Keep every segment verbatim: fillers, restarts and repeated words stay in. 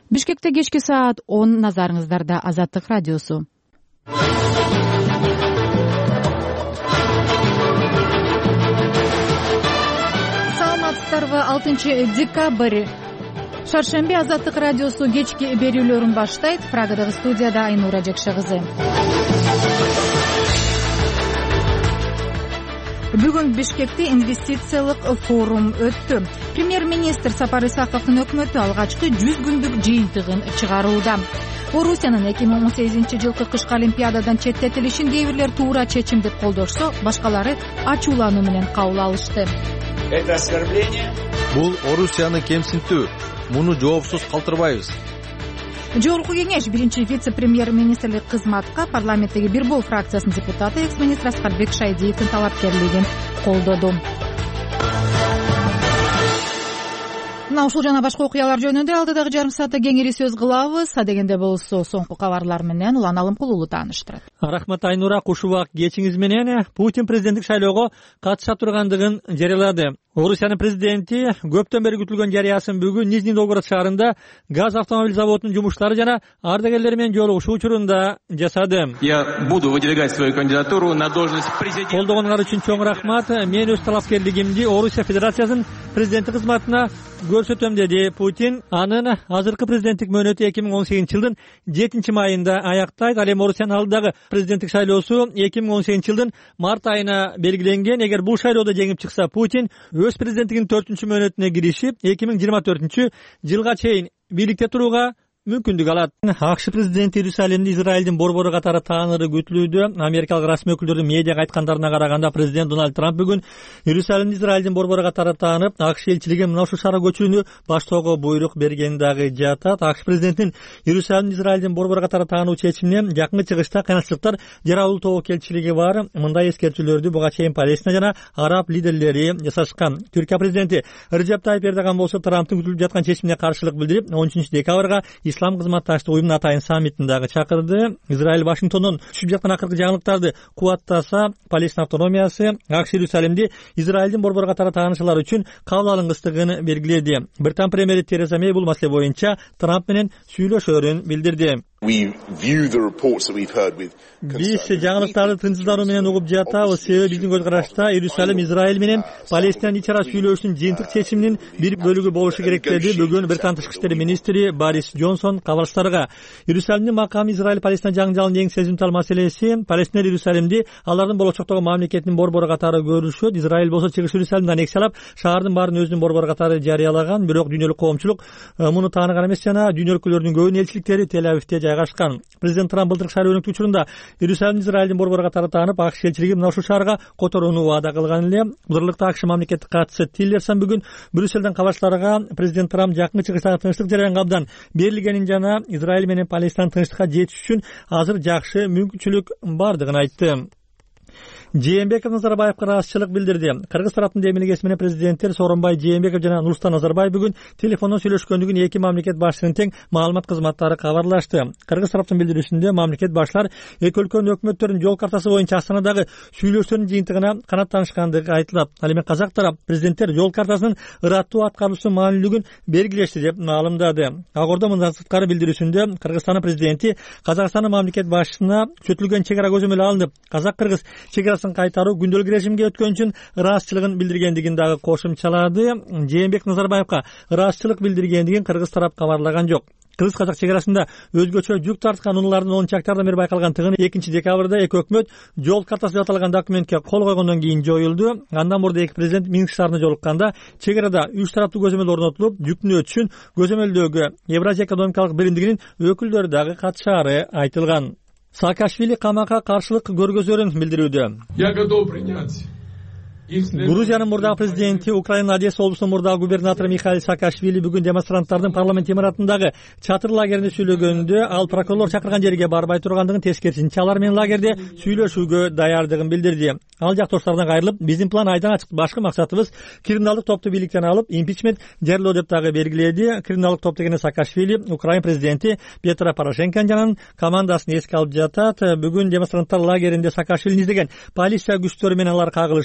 Бишкекте кечки саат он, назарыңыздарда Азаттык радиосу. Саламатсыздарбы? алтынчы декабрь шаршемби Азаттык радиосу кечки берүүлөрүн баштайт. Прагадагы студияда Айнура Жекше кызы. Бүгүн Бишкекте инвестициялык форум өттү. Премьер-министр Сапар Исаковдун өкмөтү алгачкы жүз күндүк жыйынтыгын чыгарууда. Орусиянын эки миң он сегизинчи жылкы кышкы олимпиададан четтетилишин кээ бирлер туура чечим деп колдошсо, башкалары ачуулануу менен кабыл алышты. Это оскорбление. Бул Орусияны кемсинтүү. Муну жоопсуз калтырбайбыз. Жогорку кеңеш биринчи вице-премьер-министрлик кызматка парламенттеги Бир Бол фракциясынын депутаты экс-министр Аскарбек Шайдиевдин талапкерлигин колдоду. Мына ушул жана башка окуялар жөнүндө алдыдагы жарым саатта кеңири сөз кылабыз. Адегенде болсо соңку кабарлар менен Улан Алымкулуулу тааныштырат. Рахмат Айнура, куш убак кечиңиз менен Путин президенттик шайлоого катыша тургандыгын жарыялады. Орусиянын президенти көптөн бери күтүлгөн жарыясын бүгүн Нижний Новгород шаарында газ автомобиль заводунун жумушчулары жана ардагерлери менен жолугушуу учурунда жасады. Я буду выдвигать свою кандидатуру на должность президента. Колдогоңор үчүн чоң рахмат. Мен өз талапкерлигимди Орусия Федерациясынын президенти кызматына көрсөтөм деди Путин. Анын азыркы президенттик мөөнөтү эки миң он сегизинчи жылдын жетинчи майында аяктайт. Ал эми Орусиянын алдыдагы президенттик шайлоосу эки миң он сегизинчи жылдын март айына белгиленген. Эгер бул шайлоодо жеңип чыкса, Путин өз президенттигинин төртүнчү мөөнөтүнө киришип, эки миң жыйырма төртүнчү жылга чейин бийликте турууга мүмкүндүк алат. АКШ президенти Иерусалимди Израилдин борбору катары тааныры күтүлүүдө. Америкалык расмий өкүлдөрдүн медиага айткандарына караганда, президент Дональд Трамп бүгүн Иерусалимди Израилдин борбору катары таанып, АКШ элчилиги мына ушул шаарга көчүүнү баштоого буйрук бергени дагы жатат. АКШ президентинин Иерусалимди Израилдин борбору катары таануу чечимине жакынкы чыгышта кыйынчылыктар жаралуу тобок элчилиги бар. Мындай эскертүүлөрдү буга чейин Палестина жана араб лидерлери жасашкан. Түркия президенти Режеп Тайип Эрдоган болсо Трамптын күтүлүп жаткан чечимине каршылык билдирип, он үчүнчү декабрга Ислам кызматташтык уюмунун атайын саммитин дагы чакырды. Израиль Вашингтондон түшүп жаткан акыркы жаңылыктарды кубаттаса, Палестина автономиясы АКШ Иерусалимди Израилдин борбору катары таанышчылар үчүн кабыл алынгыстыгын белгиледи. Британ премьери Тереза Мэй бул маселе боюнча Трамп менен сүйлөшөрүн билдирди. Биз жаңылыктарды тынчсыздануу менен угуп жатабыз. Себеби биздин көз карашта Иерусалим Израиль менен Палестинанын ич ара сүйлөшүүнүн жыйынтык чечиминин бир бөлүгү болушу керек деди бүгүн Британ тышкы иштер министри Борис Джонсон кабарчыларга. Иерусалимдин макамы Израиль Палестина жаңжалынын эң сезимтал маселеси. Палестина Иерусалимди алардын болочоктогу мамлекетинин борбору катары көрүшөт. Израиль болсо чыгыш Иерусалимди аннексиялап, шаардын баарын өзүнүн борбору катары жарыялаган. Бирок дүйнөлүк коомчулук муну тааныган эмес жана дүйнөлүк өлкөлөрдүн көбүнүн элчиликтери Тель-Авивде жайгашкан. Президент Трамп былтыр шайлоо өнөктүк учурунда Иерусалим Израилдин борбору катары таанып, АКШ элчилиги мына ушул шаарга которууну ваада кылган эле. Бурлукта АКШ мамлекеттик катчысы Тиллерсон бүгүн Брюсселден кабарчыларга президент Трамп жакынкы чыгыштагы тынчтык жарыянга абдан берилгенин жана Израиль менен Палестина тынчтыкка жетиш үчүн азыр жакшы мүмкүнчүлүк бардыгын айтты. Жээнбеков Назарбаевга ыраазычылык билдирди. Кыргыз тараптын демилгеси менен президенттер Сооронбай Жээнбеков жана Нурсултан Назарбаев бүгүн телефондон сүйлөшкөндүгүн эки мамлекет башчысынын тең маалымат кызматтары кабарлашты. Кыргыз тараптын билдирүүсүндө мамлекет башлар эки өлкөнүн өкмөттөрүнүн жол картасы боюнча Астанадагы сүйлөшүүнүн жыйынтыгына канааттанышкандыгы айтылат. Ал эми казак тарап президенттер жол картасынын ыраттуу аткарылуусунун маанилүүлүгүн белгилешти деп маалымдады. Агордо мындан сырткары билдирүүсүндө Кыргызстандын президенти Казакстандын мамлекет башчысына күтүлгөн чек ара көзөмөлү алынып, казак-кыргыз чек арасын кайтаруу күндөлүк режимге өткөн үчүн ыраазычылыгын билдиргендигин дагы кошумчалады. Жээнбеков Назарбаевга ыраазычылык билдиргендигин кыргыз тарап кабарлаган жок. Кыргыз-казак чек арасында өзгөчө жүк тарткан унаалардын онунчу октябрдан бери байкалган экинчи декабрда эки өкмөт жол картасы деп аталган документке кол койгондон кийин жоюлду. Андан мурда эки президент Минск шаарында жолукканда чек арада үч тараптуу көзөмөл орнотулуп, жүктүн өтүшүн көзөмөлдөөгө Евразия экономикалык биримдигинин өкүлдөрү дагы катышаары айтылган. Саакашвили камакка каршылык көргөзөрүн билдирүүдө. Я готов принять. Грузиянын мурдагы президенти, Украина Одесса облусунун мурдагы губернатору Михаил Саакашвили бүгүн демонстранттардын парламент имаратындагы чатыр лагерине сүйлөгөндө ал прокурор чакырган жерге барбай тургандыгын, тескерисинче алар менен лагерде сүйлөшүүгө даярдыгын билдирди. Ал жактоштардан кайрылып, биздин план айдан ачык, башкы максатыбыз криминалдык топту бийликтен алып, импичмент жарыялоо деп дагы белгиледи. Криминалдык топ дегенде Саакашвили Украина президенти Петро Порошенконун жанын командасын эске алып жатат. Бүгүн демонстранттар лагеринде Саакашвилини издеген полиция күчтөрү менен алар кагылышып, он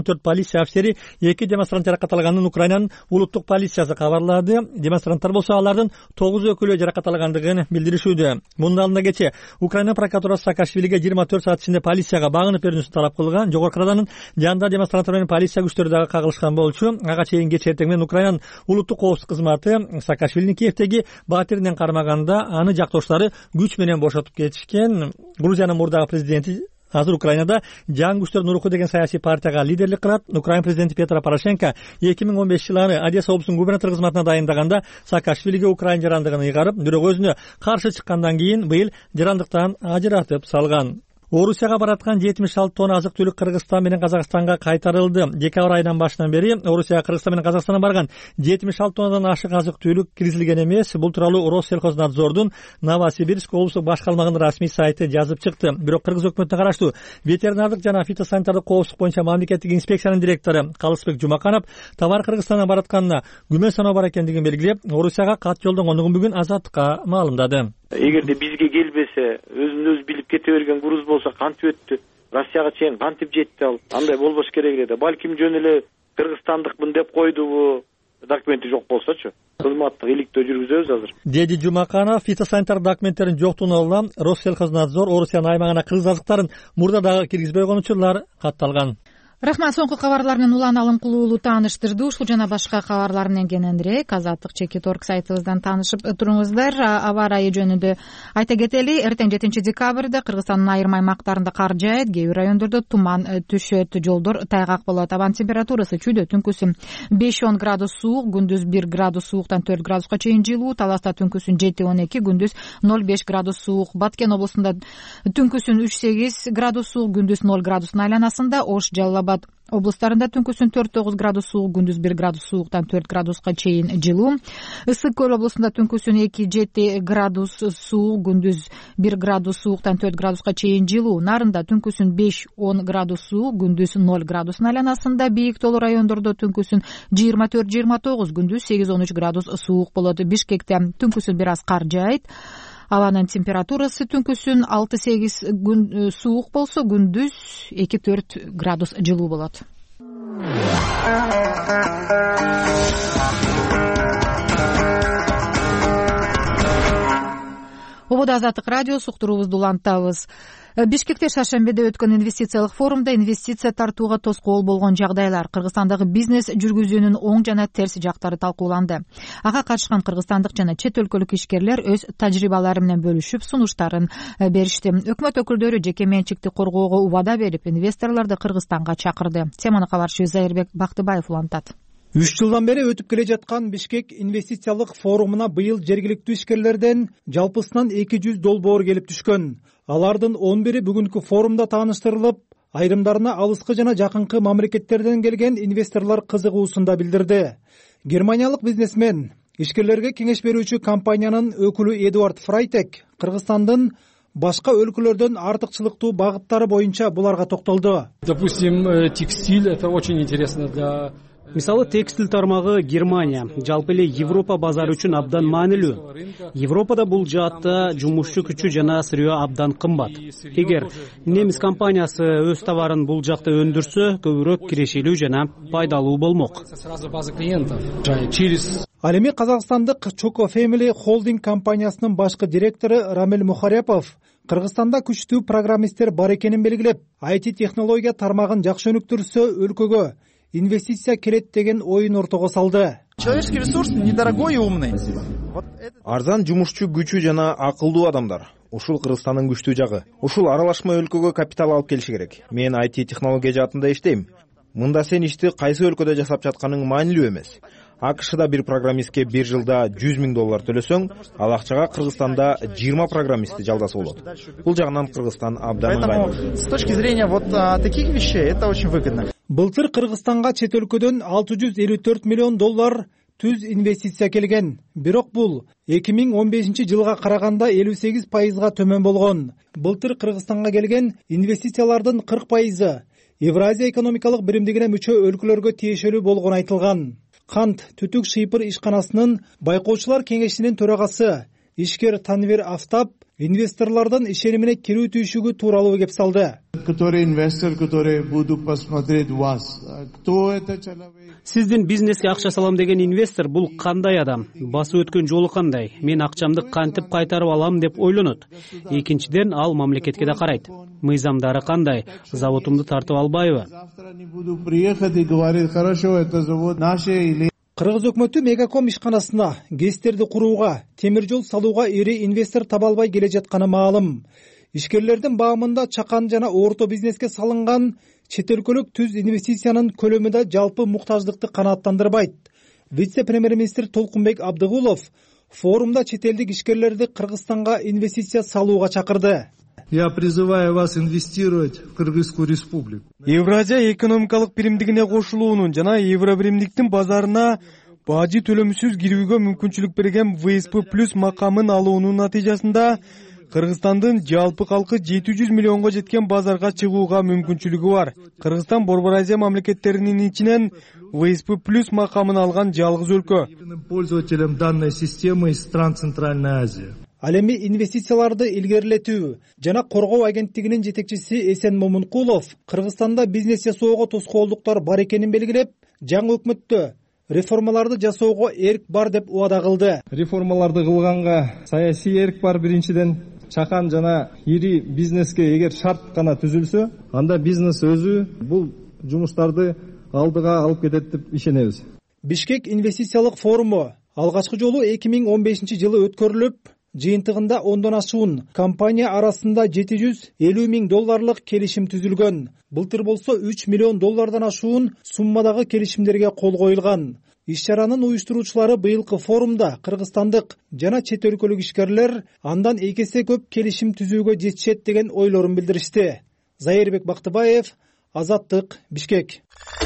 төрт полиция офицери, эки демонстрант жаракат алганын Украинанын улуттук полициясы кабарлады. Демонстранттар болсо алардын тогуз өкүлү жаракат алгандыгын билдиришүүдө. Мунун алдында кече Украина прокуратурасы Саакашвилиге жыйырма төрт саат ичинде полицияга багынып берүүсүн талап кылган. Жогорку Раданын жанында демонстранттар менен полиция күчтөрү дагы кагылышкан болчу. Ага чейин кече эртең менен Украинанын улуттук коопсуздук кызматы Саакашвилини Киевдеги батиринен кармаганда аны жактоочулары күч менен бошотуп кетишкен. Грузиянын мурдагы президенти азыр Украинада жаңы күчтөрдүн руху деген саясий партияга лидерлик кылат. Украина президенти Петро Порошенко эки миң он бешинчи жылы Одесса облусунун губернатору кызматына дайындаганда Саакашвилиге Украина жарандыгын ыйгарып, бирок өзүнө каршы чыккандан кийин быйыл жарандыктан ажыратып салган. Орусияга бараткан жетимиш алты тонна азык түлүк Кыргызстан менен Казакстанга кайтарылды. Декабрь айынан башынан бери Орусияга Кыргызстан менен Казакстандан барган жетимиш алты тоннадан ашык азык түлүк киргизилген эмес. Бул тууралуу Россельхознадзордун Новосибирск облустук башкармалыгынын расмий сайты жазып чыкты. Бирок Кыргыз өкмөтүнө караштуу ветеринардык жана фитосанитардык коопсуздук боюнча мамлекеттик инспекциянын директору Калысбек Жумаканов товар Кыргызстандан баратканына күмөн саноо бар экендигин белгилеп, Орусияга кат жолдонгондугун бүгүн Азаттыкка маалымдады. Эгерде бизге келбесе, өзүн өзү билип кете берген груз болсо кантип өттү? Россияга чейин кантип жетти ал? Андай болбош керек эле. Балким жөн эле кыргызстандыкмын деп койдубу? Документи жок болсочу. Кызматтык иликтөө жүргүзөбүз азыр. Деди Жумаканов фитосанитар документтерин жоктугуна улам Россельхознадзор Орусиянын аймагына кыргыз азыктарын мурда дагы киргизбей койгон учурлар катталган. Рахмат, соңку кабарлар менен улан алым кылуулуу тааныштырды. Ушул жана башка кабарлар менен кененирээк Азаттык чекит орг сайтыбыздан таанышып туруңуздар. Аба ырайы жөнүндө айта кетели, эртең жетинчи декабрда Кыргызстандын айрым аймактарында кар жаайт, кээ бир райондордо туман түшөт, жолдор тайгак болот. Абан температурасы чүйдө түнкүсүн беш он градус суук, күндүз бир градус сууктан төрт градуска чейин жылуу, Таласта түнкүсүн жети он эки, күндүз ноль беш градус суук, Баткен облусунда түнкүсүн үч сегиз градус суук, күндүз ноль градустун айланасында, Ош, Жалал облустарында түнкүсүн төрт тогуз градус суук, күндүз бир градус сууктан төрт градуска чейин жылуу. Ысык көл облусунда түнкүсүн эки жети градус суук, күндүз бир градус сууктан төрт градуска чейин жылуу. Нарында түнкүсүн беш он градус суук, күндүз ноль градустун айланасында. Бийик тоолуу райондордо түнкүсүн жыйырма төрт жыйырма тогуз, күндүз сегиз он үч градус суук болот. Бишкекте түнкүсүн бир аз кар жаайт. Абанын температурасы түнкүсүн алты сегиз суук болсо, күндүз эки төрт градус жылуу болот. Ободо Азаттык радиосу, уктуруубузду улантабыз. Бишкекте шаршембиде өткөн инвестициялык форумда инвестиция тартууга тоскоол болгон жагдайлар, Кыргызстандагы бизнес жүргүзүүнүн оң жана терс жактары талкууланды. Ага катышкан кыргызстандык жана чет өлкөлүк ишкерлер өз тажрыйбалары менен бөлүшүп, сунуштарын беришти. Өкмөт өкүлдөрү жеке менчикти коргоого убада берип, инвесторлорду Кыргызстанга чакырды. Теманы кабарчы Зайырбек Бактыбаев улантат. үч жылдан бери өтүп келе жаткан Бишкек инвестициялык форумуна быйыл жергиликтүү ишкерлерден жалпысынан эки жүз долбоор келип түшкөн. Алардын он бири бүгүнкү форумда тааныштырылып, айрымдарына алыскы жана жакынкы мамлекеттерден келген инвесторлор кызыгуусун билдирди. Германиялык бизнесмен, ишкерлерге кеңеш берүүчү компаниянын өкүлү Эдуард Фрайтек Кыргызстандын башка өлкөлөрдөн артыкчылыктуу багыттары боюнча буларга токтолду. Допустим, текстиль — это очень интересно для... Мисалы, текстиль тармагы Германия, жалпы эле Европа базары үчүн абдан маанилүү. Европада бул жаатта жумушчу күчү жана сырьё абдан кымбат. Эгер немис компаниясы өз товарын бул жакта өндүрсө, көбүрөөк кирешелүү жана пайдалуу болмок. Ал эми казакстандык Choco Family Holding компаниясынын башкы директору Рамил Мухаряпов Кыргызстанда күчтүү программисттер бар экенин белгилеп, ай ти технология тармагын жакшы өнүктүрсө өлкөгө инвестиция келет деген оюн ортого салды. Человеческий ресурс недорогой и умный. Арзан жумушчу күчү жана акылдуу адамдар. Ушул Кыргызстандын күчтүү жагы. Ушул аралашма өлкөгө капитал алып келиши керек. Мен ай ти технология жаатында иштейм. Мында сен ишти кайсы өлкөдө жасап жатканың маанилүү эмес. АКШда бир программистке бир жылда жүз миң доллар төлөсөң, ал акчага Кыргызстанда жыйырма программистти жалдаса болот. Бул жагынан Кыргызстан абдан ыңгайлуу. С точки зрения вот таких вещей это очень выгодно. Былтыр Кыргызстанга чет өлкөдөн алты жүз элүү төрт миллион доллар түз инвестиция келген. Бирок бул эки миң он бешинчи жылга караганда элүү сегиз пайызга төмөн болгон. Былтыр Кыргызстанга келген инвестициялардын кырк пайызы Евразия экономикалык биримдигине мүчө өлкөлөргө тиешелүү болгону айтылган. Кант түтүк шыйпыр ишканасынын байкоочулар кеңешинин төрагасы Ишкер Танвир Афтап инвесторлордун ишенимине кирүү түйшүгү тууралуу кеп салды. который инвестор, который буду посмотреть вас. Кто это человек? Сиздин бизнеске акча салам деген инвестор бул кандай адам? Басып өткөн жолу кандай? Мен акчамды кантип кайтарып алам деп ойлонот. Экинчиден, ал мамлекетке да карайт. Мыйзамдары кандай? Заводумду тартып албайбы? Завтра не буду приехать и говорить, хорошо, это завод наше или... Кыргыз өкмөтү мегаком ишканасына гэстерди курууга, темир жол салууга ири инвестор таба албай келе жатканы маалым. Ишкерлердин баамында чакан жана орто бизнеске салынган чет өлкөлүк түз инвестициянын көлөмү да жалпы муктаждыкты канааттандырбайт. Вице-премьер-министр Толкунбек Абдыгулов форумда чет элдик ишкерлерди Кыргызстанга инвестиция салууга чакырды. Я призываю вас инвестировать в Кыргызскую республику. Евразия экономикалык биримдигине кошулуунун жана Евробиримдиктин базарына бажы төлөмсүз кирүүгө мүмкүнчүлүк берген вэ эс пэ плюс макамын алуунун натыйжасында Кыргызстандын жалпы калкы жети жүз миллионго жеткен базарга чыгууга мүмкүнчүлүгү бар. Кыргызстан Борбор Азия мамлекеттеринин ичинен вэ эс пэ плюс макамын алган жалгыз өлкө. Пользователем данной системы из стран Центральной Азии. Ал эми инвестицияларды илгерилетүү жана коргоо агенттигинин жетекчиси Эсен Момункулов Кыргызстанда бизнес жасоого тоскоолдуктар бар экенин белгилеп, жаңы өкмөттө реформаларды жасоого эрк бар деп убада кылды. Реформаларды кылганга саясий эрк бар. Биринчиден, чакан жана ири бизнеске эгер шарт гана түзүлсө, анда бизнес өзү бул жумуштарды алдыга алып кетет деп ишенебиз. Бишкек инвестициялык форуму алгачкы жолу эки миң он бешинчи жылы өткөрүлүп, жыйынтыгында ондон ашуун компания арасында жети жүз элүү миң долларлык келишим түзүлгөн. Былтыр болсо үч миллион доллардан ашуун суммадагы келишимдерге кол коюлган. Иш-чаранын уюштуруучулары быйылкы форумда кыргызстандык жана чет өлкөлүк ишкерлер андан эки эсе көп келишим түзүүгө жетишет деген ойлорун билдиришти. Зайырбек Бактыбаев, Азаттык, Бишкек.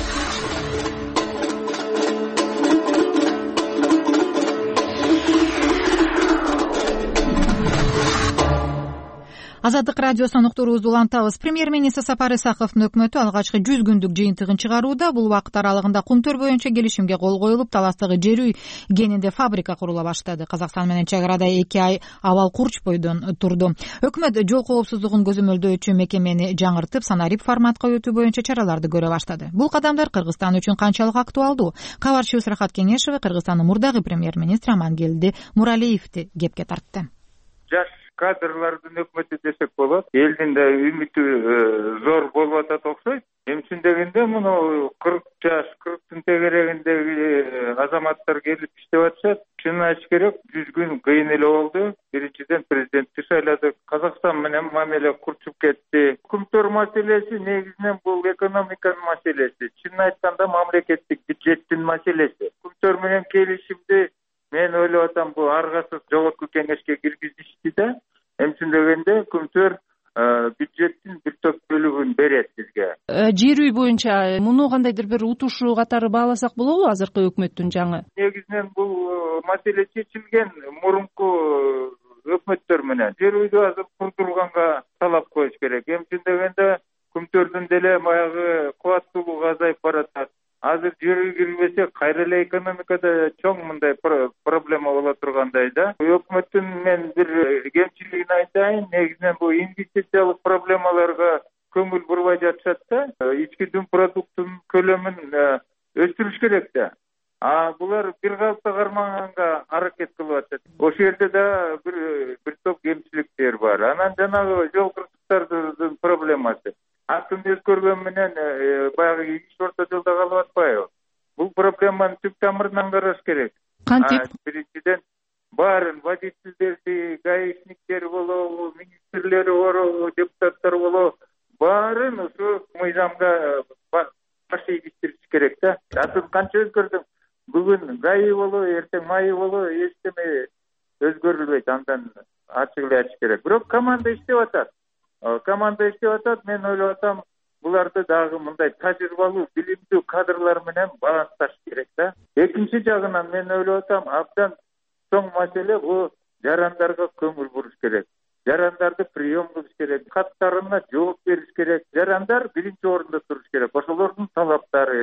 Азаттык радиосунун уктуруубузду улантабыз. Премьер-министр Сапар Исаковдун өкмөтү алгачкы жүз күндүк жыйынтыгын чыгарууда. Бул убакыт аралыгында Кумтөр боюнча келишимге кол коюлуп, таластагы жер үй кенинде фабрика курула баштады. Казакстан менен чек арада эки ай абал курч бойдон турду. Өкмөт жол коопсуздугун көзөмөлдөөчү мекемени жаңыртып, санарип форматка өтүү боюнча чараларды көрө баштады. Бул кадамдар Кыргызстан үчүн канчалык актуалдуу? Кабарчыбыз Рахат Кеңешева Кыргызстандын мурдагы премьер-министри Амангелди Муралиевди кепке тартты. Кадрлардын өкмөтү десек болот. Элдин да үмүтү зор болуп атат окшойт. Эмчин дегенде муну кырк жаш, кырктын тегерегиндеги азаматтар келип иштеп атышат. Чынын айтыш керек, жүз күн кыйын эле болду. Биринчиден президентти шайладык. Казакстан менен мамиле курчуп кетти. Кумтөр маселеси негизинен бул экономиканын маселеси. Чынын айтканда мамлекеттик бюджеттин маселеси. Кумтөр менен келишимди мен ойлоп атам, бул аргасыз жогорку кеңешке киргизишти да. Эмчин дегенде Кумтөр бюджеттин бир топ бөлүгүн берет бизге. Жер үй боюнча муну кандайдыр бир утушу катары бааласак болобу азыркы өкмөттүн жаңы? Негизинен бул маселе чечилген мурунку өкмөттөр менен. Жер үйдү азыр курдурганга талап коюш керек. Эмчин дегенде Кумтөрдүн деле баягы кубаттуулугу азайып баратат. Азыр жер үй кирбесе кайра эле экономикада чоң мындай проблема боло тургандай да. Өкмөттүн мен бир кемчилигин айтайын, негизинен бул инвестициялык проблемаларга көңүл бурбай жатышат да. Ички дүң продуктунун көлөмүн өстүрүш керек да. А булар бир калыпта кармаганга аракет кылып атат. Ошол жерде да бир бир топ кемчиликтер бар. Анан жанагы жол кырсыктардын проблемасы. Атын өзгөргөн менен баягы иш орто жолдо калып атпайбы? Бул проблеманы түп тамырынан караш керек. Кантип? Биринчиден баарын водительдерди, гаишниктер болобу, министрлери болобу, депутаттар болобу, баарын ушу мыйзамга баш ийгиштириш керек да. Атын канча өзгөрдүң? Бүгүн гаи болобу, эртең маи болобу, эчтеме өзгөрүлбөйт. Андан ачык эле айтыш керек. Бирок команда иштеп атат. Команда иштеп атат, мен ойлоп атам, буларды дагы мындай тажрыйбалуу, билимдүү кадрлар менен балансташ керек да. Экинчи жагынан мен ойлоп атам, абдан чоң маселе бул жарандарга көңүл буруш керек. Жарандарды прием кылыш керек, каттарына жооп бериш керек. Жарандар биринчи орунда туруш керек. Ошолордун талаптары,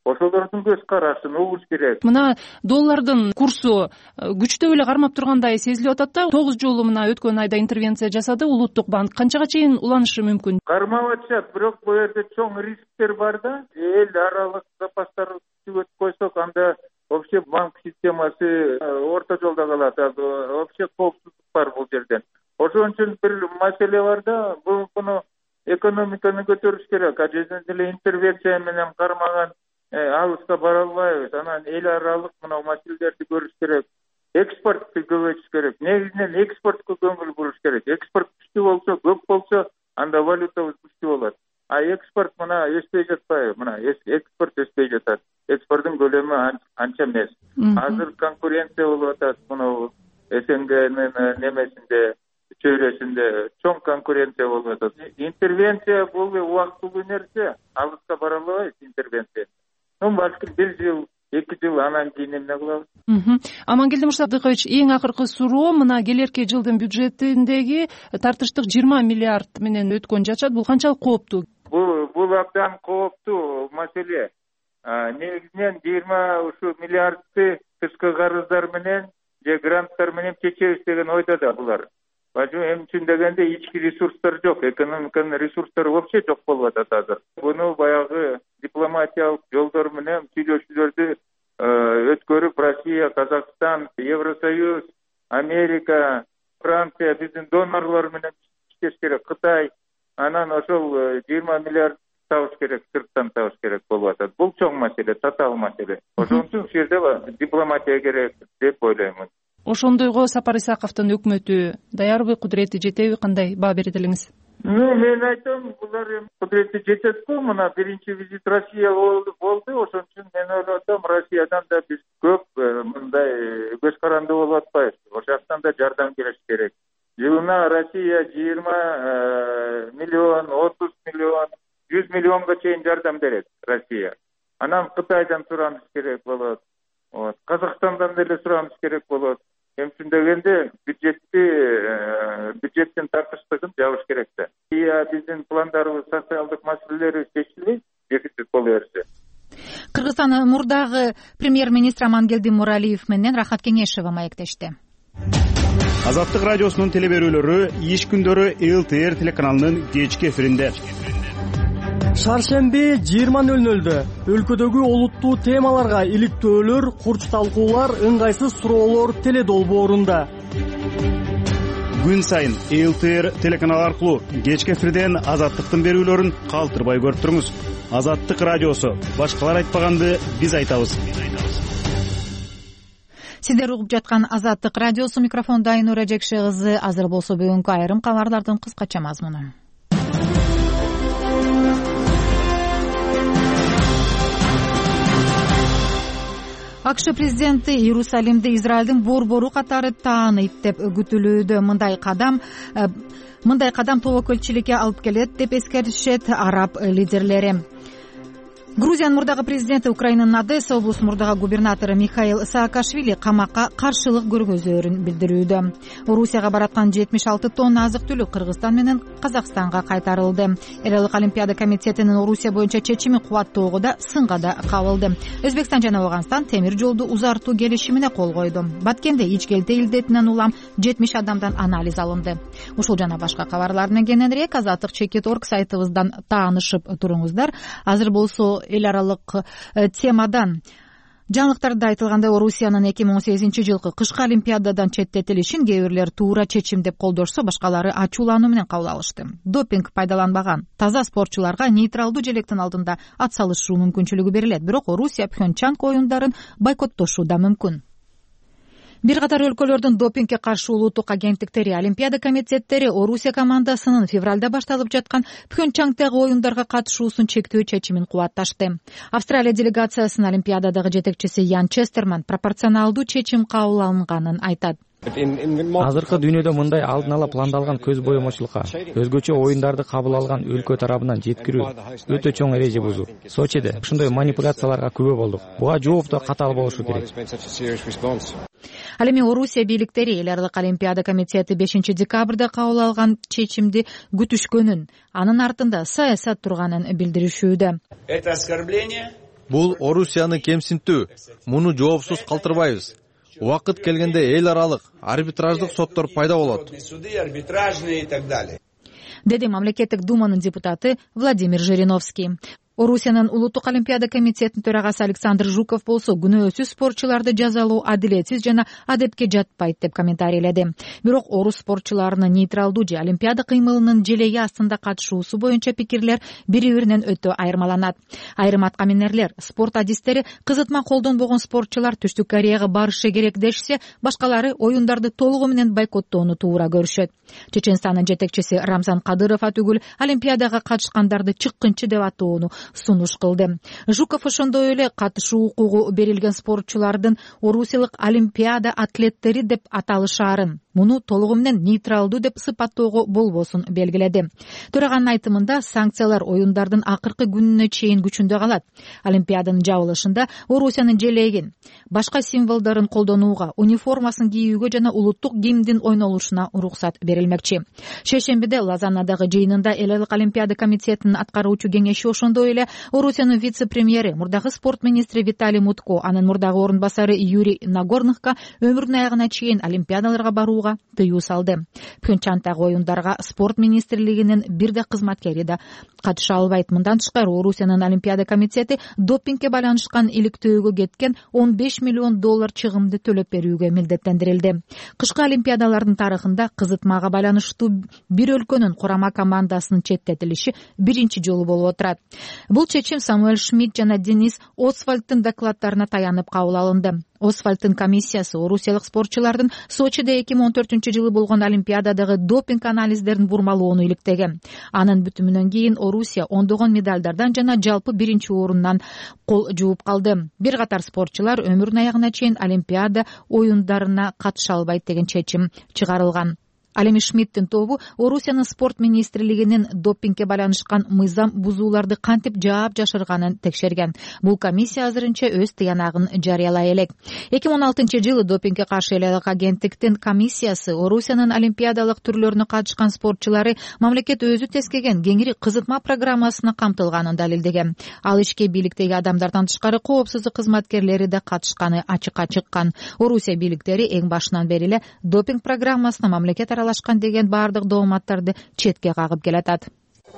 ошолордун көз карашын угуш керек. Мына доллардын курсу күчтөп эле кармап тургандай сезилип атат да. тогуз жолу мына өткөн айда интервенция жасады Улуттук банк. Канчага чейин уланышы мүмкүн? Кармап атышат, бирок бул жерде чоң рисктер бар да. Эл аралык запастарды түгөтүп койсок, анда вообще банк системасы орто жолдо калат. Вообще коопсуздук бар бул жерден. Ошон үчүн бир маселе бар да, буну экономиканы көтөрүш керек. Ажезден деле интервенция менен кармаган алыска бара албайбыз. Анан эл аралык мына маселелерди көрүш керек. Экспортты көбөйтүш керек. Негизинен экспортко көңүл буруш керек. Экспорт күчтүү болсо, көп болсо, анда валютабыз күчтүү болот. А экспорт мына өспөй жатпайбы? Мына экспорт өспөй жатат. Экспорттун көлөмү анча эмес. Азыр конкуренция болуп атат. Мына СНГнын немесинде, чөйрөсүндө чоң конкуренция болуп атат. Интервенция бул убактылуу нерсе. Алыска бара албайбыз интервенция. Ну, балким бир жыл, эки жыл анан кийин эмне кылабыз? Амангелди Мырсадыкович, эң акыркы суроо мына келерки жылдын бюджетиндеги тартыштык жыйырма миллиард менен өткөн жатышат. Бул канчалык кооптуу? Бул бул абдан кооптуу маселе. Негизинен жыйырма ушу миллиардты тышкы карыздар менен же гранттар менен чечебиз деген ойдо да булар. Эми үчүн дегенде ички ресурстар жок, экономиканын ресурстары вообще жок болуп атат азыр. Буну баягы дипломатиялык жолдор менен сүйлөшүүлөрдү өткөрүп, Россия, Казакстан, Евросоюз, Америка, Франция биздин донорлор менен иштеш керек, Кытай. Анан ошол жыйырма миллиард табыш керек, сырттан табыш керек болуп атат. Бул чоң маселе, татаал маселе. Ошон үчүн ушул жерде дипломатия керек деп ойлоймун. Ошондойго Сапар Исаковдун өкмөтү даярбы, кудурети жетеби, кандай баа берет элеңиз? Мен айтам, булар эми кудурети жетет го. Мына биринчи визит Россия болду. Ошон үчүн мен ойлойм, Россиядан да биз көп мындай көз каранды болуп атпайбыз. Ошол жактан да жардам келиш керек. Жылына Россия жыйырма миллион, отуз миллион, жүз миллионго чейин жардам берет Россия. Анан Кытайдан сураныш керек болот. Казакстандан деле сураныш керек болот. Эми үчүн дегенде бюджетти бюджеттин тартыштыгын жабыш керек да. Iya биздин пландарыбыз, социалдык маселелерибиз чечилбей, дефицит боло берсе. Кыргызстандын мурдагы премьер-министри Амангелди Муралиев менен Рахат Кеңешева маектешти. Азаттык радиосунун телеберүүлөрү иш күндөрү эл тэ эр телеканалынын кечки эфиринде. Шаршемби жыйырма нөл нөлдө өлкөдөгү олуттуу темаларга иликтөөлөр, курч талкуулар, ыңгайсыз суроолор теледолбоорунда. Күн сайын эл тэ эр телеканалы аркылуу кечки эфирден азаттыктын берүүлөрүн калтырбай көрүп туруңуз. Азаттык радиосу, башкалар айтпаганды биз айтабыз. Сиздер угуп жаткан Азаттык радиосу, микрофондо Айнура Жекше кызы. Азыр болсо бүгүнкү айрым кабарлардын кыскача мазмуну. АКШ президенти Иерусалимди Израилдин борбору катары тааныйт деп күтүлүүдө. Мындай кадам мындай кадам тобокөлчүлүккө алып келет деп эскертишет араб лидерлери. Грузиянын мурдагы президенти Украинанын Одесса облусу мурдагы губернатору Михаил Саакашвили камакка каршылык көргөзөөрүн билдирүүдө. Орусияга бараткан жетимиш алты тонна азык-түлүк Кыргызстан менен Казакстанга кайтарылды. Эл аралык олимпиада комитетинин Орусия боюнча чечими кубаттоого да сынга да кабылды. Өзбекстан жана Ооганстан темир жолду узартуу келишимине кол койду. Баткенде ичкелте илдетинен улам жетимиш адамдан анализ алынды. Ушул жана башка кабарлардын кененирээк азаттык чекит точка орг сайтыбыздан таанышып туруңуздар. Азыр болсо эл аралык темадан жаңылыктарда айтылгандай, Орусиянын эки миң он сегизинчи жылкы кышкы олимпиададан четтетилишин кээ бирлер туура чечим деп колдошсо, башкалары ачуулануу менен кабыл алышты. Допинг пайдаланбаган таза спортчуларга нейтралдуу желектин алдында ат салышуу мүмкүнчүлүгү берилет. Бирок Орусия Пхенчан оюндарын бойкоттошу да мүмкүн. Бир катар өлкөлөрдүн допингге каршы улуттук агенттиктери, олимпиада комитеттери Орусия командасынын февралда башталып жаткан Пхенчандагы оюндарга катышуусун чектөө чечимин кубатташты. Австралия делегациясынын олимпиададагы жетекчиси Ян Честерман пропорционалдуу чечим кабыл алынганын айтат. Азыркы дүйнөдө мындай алдын ала пландалган көз боемочулукка, өзгөчө оюндарды кабыл алган өлкө тарабынан жеткирүү өтө чоң эреже бузуу. Сочиде ушундай манипуляцияларга күбө болдук. Буга жооп да катаал болушу керек. Ал эми Орусия бийликтери эл аралык олимпиада комитети бешинчи декабрда кабыл алган чечимди күтүшкөнүн, анын артында саясат турганын билдиришүүдө. Это оскорбление Бул Орусияны кемсинтүү. Муну жоопсуз калтырбайбыз. Убакыт келгенде эл аралык арбитраждык соттор пайда болот, деди мамлекеттик думанын депутаты Владимир Жириновский. Орусиянын улуттук олимпиада комитетинин төрагасы Александр Жуков болсо күнөөсүз спортчуларды жазалоо адилетсиз жана адепке жатпайт деп комментарийледи. Бирок орус спортчуларынын нейтралдуу же олимпиада кыймылынын желеги астында катышуусу боюнча пикирлер бири-биринен өтө айырмаланат. Айрым аткаминерлер, спорт адистери кызытма колдонбогон спортчулар Түштүк Кореяга барышы керек дешсе, башкалары оюндарды толугу менен бойкоттоону туура көрүшөт. Чеченстандын жетекчиси Рамзан Кадыров атүгүл олимпиадага катышкандарды чыккынчы деп атоону сунуш кылды. Жуков ошондой эле катышуу укугу берилген спортчулардын орусиялык олимпиада атлеттери деп аталышаарын, муну толугу менен нейтралдуу деп сыпаттоого болбосун белгиледи. Төраганын айтымында санкциялар оюндардын акыркы күнүнө чейин күчүндө калат. Олимпиаданын жабылышында Орусиянын желегин, башка символдорун колдонууга, униформасын кийүүгө жана улуттук гимндин ойнолушуна уруксат берилмекчи. Шейшембиде Лозаннадагы жыйынында эл аралык олимпиада комитетинин аткаруучу кеңеши ошондой эле Орусиянын вице-премьери, мурдагы спорт министри Виталий Мутко, анын мурдагы орун басары Юрий Нагорныкка өмүрүнүн аягына чейин олимпиадаларга барууга тыюу салды. Пхенчхандагы оюндарга спорт министрлигинин бир да кызматкери да катыша албайт. Мындан тышкары Орусиянын олимпиада комитети допингге байланышкан иликтөөгө кеткен он беш миллион доллар чыгымды төлөп берүүгө милдеттендирилди. Кышкы олимпиадалардын тарыхында кызытмага байланыштуу бир өлкөнүн курама командасынын четтетилиши биринчи жолу болуп отурат. Бул чечим Самуэль Шмидт жана Денис Освальдтын докладдарына таянып кабыл алынды. Освальдтын комиссиясы орусиялык спортчулардын Сочиде эки миң он төртүнчү жылы болгон олимпиададагы допинг анализдерин бурмалоону иликтеген. Анын бүтүмүнөн кийин Орусия ондогон медалдардан жана жалпы биринчи орундан кол жууп калды. Бир катар спортчулар өмүрүнүн аягына чейин олимпиада оюндарына катыша албайт деген чечим чыгарылган. Ал эми Шмидттин тобу Орусиянын спорт министрлигинин допингге байланышкан мыйзам бузууларды кантип жаап жашырганын текшерген. Бул комиссия азырынча өз тыянагын жарыялай элек. эки миң он алтынчы жылы допингге каршы эл аралык агенттиктин комиссиясы Орусиянын олимпиадалык түрлөрүнө катышкан спортчулары мамлекет өзү тескеген кеңири кызытма программасына камтылганын далилдеген. Ал ишке бийликтеги адамдардан тышкары коопсуздук кызматкерлери да катышканы ачыкка чыккан. Орусия бийликтери эң башынан бери эле допинг программасына мамлекет аралашкан деген баардык дооматтарды четке кагып келатат.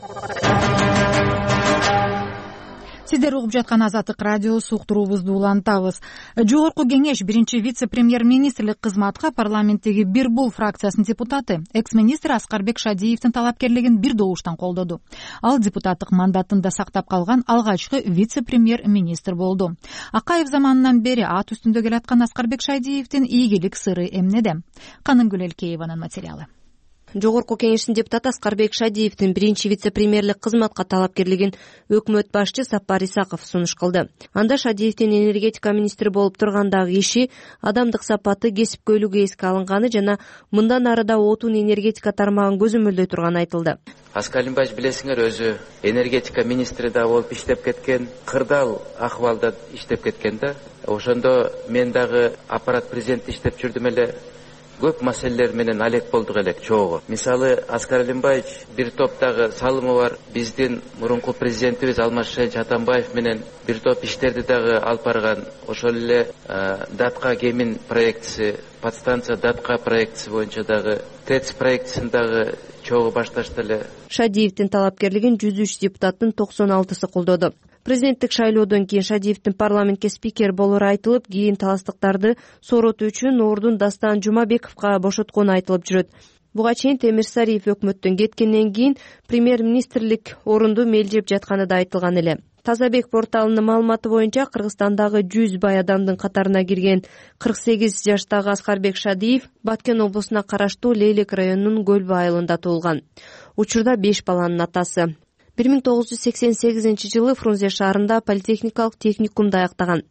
Сиздер угуп жаткан Азаттык радиосу, уктуруубузду улантабыз. Жогорку кеңеш биринчи вице-премьер-министрлик кызматка парламенттеги Бир Бул фракциясынын депутаты, экс-министр Аскарбек Шадиевдин талапкерлигин бир добуштан колдоду. Ал депутаттык мандатын да сактап калган алгачкы вице-премьер-министр болду. Акаев заманынан бери ат үстүндө келаткан Аскарбек Шадиевдин ийгилик сыры эмнеде? Канынгүл Элкееванын материалы. Жогорку кеңештин депутаты Аскарбек Шадиевдин биринчи вице-премьерлик кызматка талапкерлигин өкмөт башчы Сапар Исаков сунуш кылды. Анда Шадиевдин энергетика министри болуп тургандагы иши, адамдык сапаты, кесипкөйлүгү эске алынганы жана мындан ары да отун энергетика тармагын көзөмөлдөй турганы айтылды. Аскар Алимбаевич билесиңер, өзү энергетика министри да болуп иштеп кеткен, кырдаал акыбалда иштеп кеткен да. Ошондо мен дагы аппарат президенти иштеп жүрдүм эле. Көп маселелер менен алек болдук элек чогуу. Мисалы, Аскар Алимбаевич бир топтагы салымы бар. Биздин мурунку президентибиз Алмазбек Атамбаев менен бир топ иштерди дагы алып барган. Ошол эле Датка Кемин проектиси, подстанция Датка проектиси боюнча дагы, ТЭЦ проектисин дагы чогуу башташты эле. Шадиевдин талапкерлигин жүз үч депутаттын токсон алтысы колдоду. Президенттик шайлоодон кийин Шадиевдин парламентке спикер болору айтылып, кийин таластыктарды соротуу үчүн ордун Дастан Жумабековго бошоткону айтылып жүрөт. Буга чейин Темир Сариев өкмөттөн кеткенден кийин премьер-министрлик орунду мелжеп жатканы да айтылган эле. Тазабек порталынын маалыматы боюнча Кыргызстандагы жүз бай адамдын катарына кирген кырк сегиз жаштагы Аскарбек Шадиев Баткен облусуна караштуу Лейлек районунун Көлбү айылында туулган. Учурда беш баланын атасы. бир миң тогуз жүз сексен сегизинчи жылы Фрунзе шаарында политехникалык техникумду аяктаган.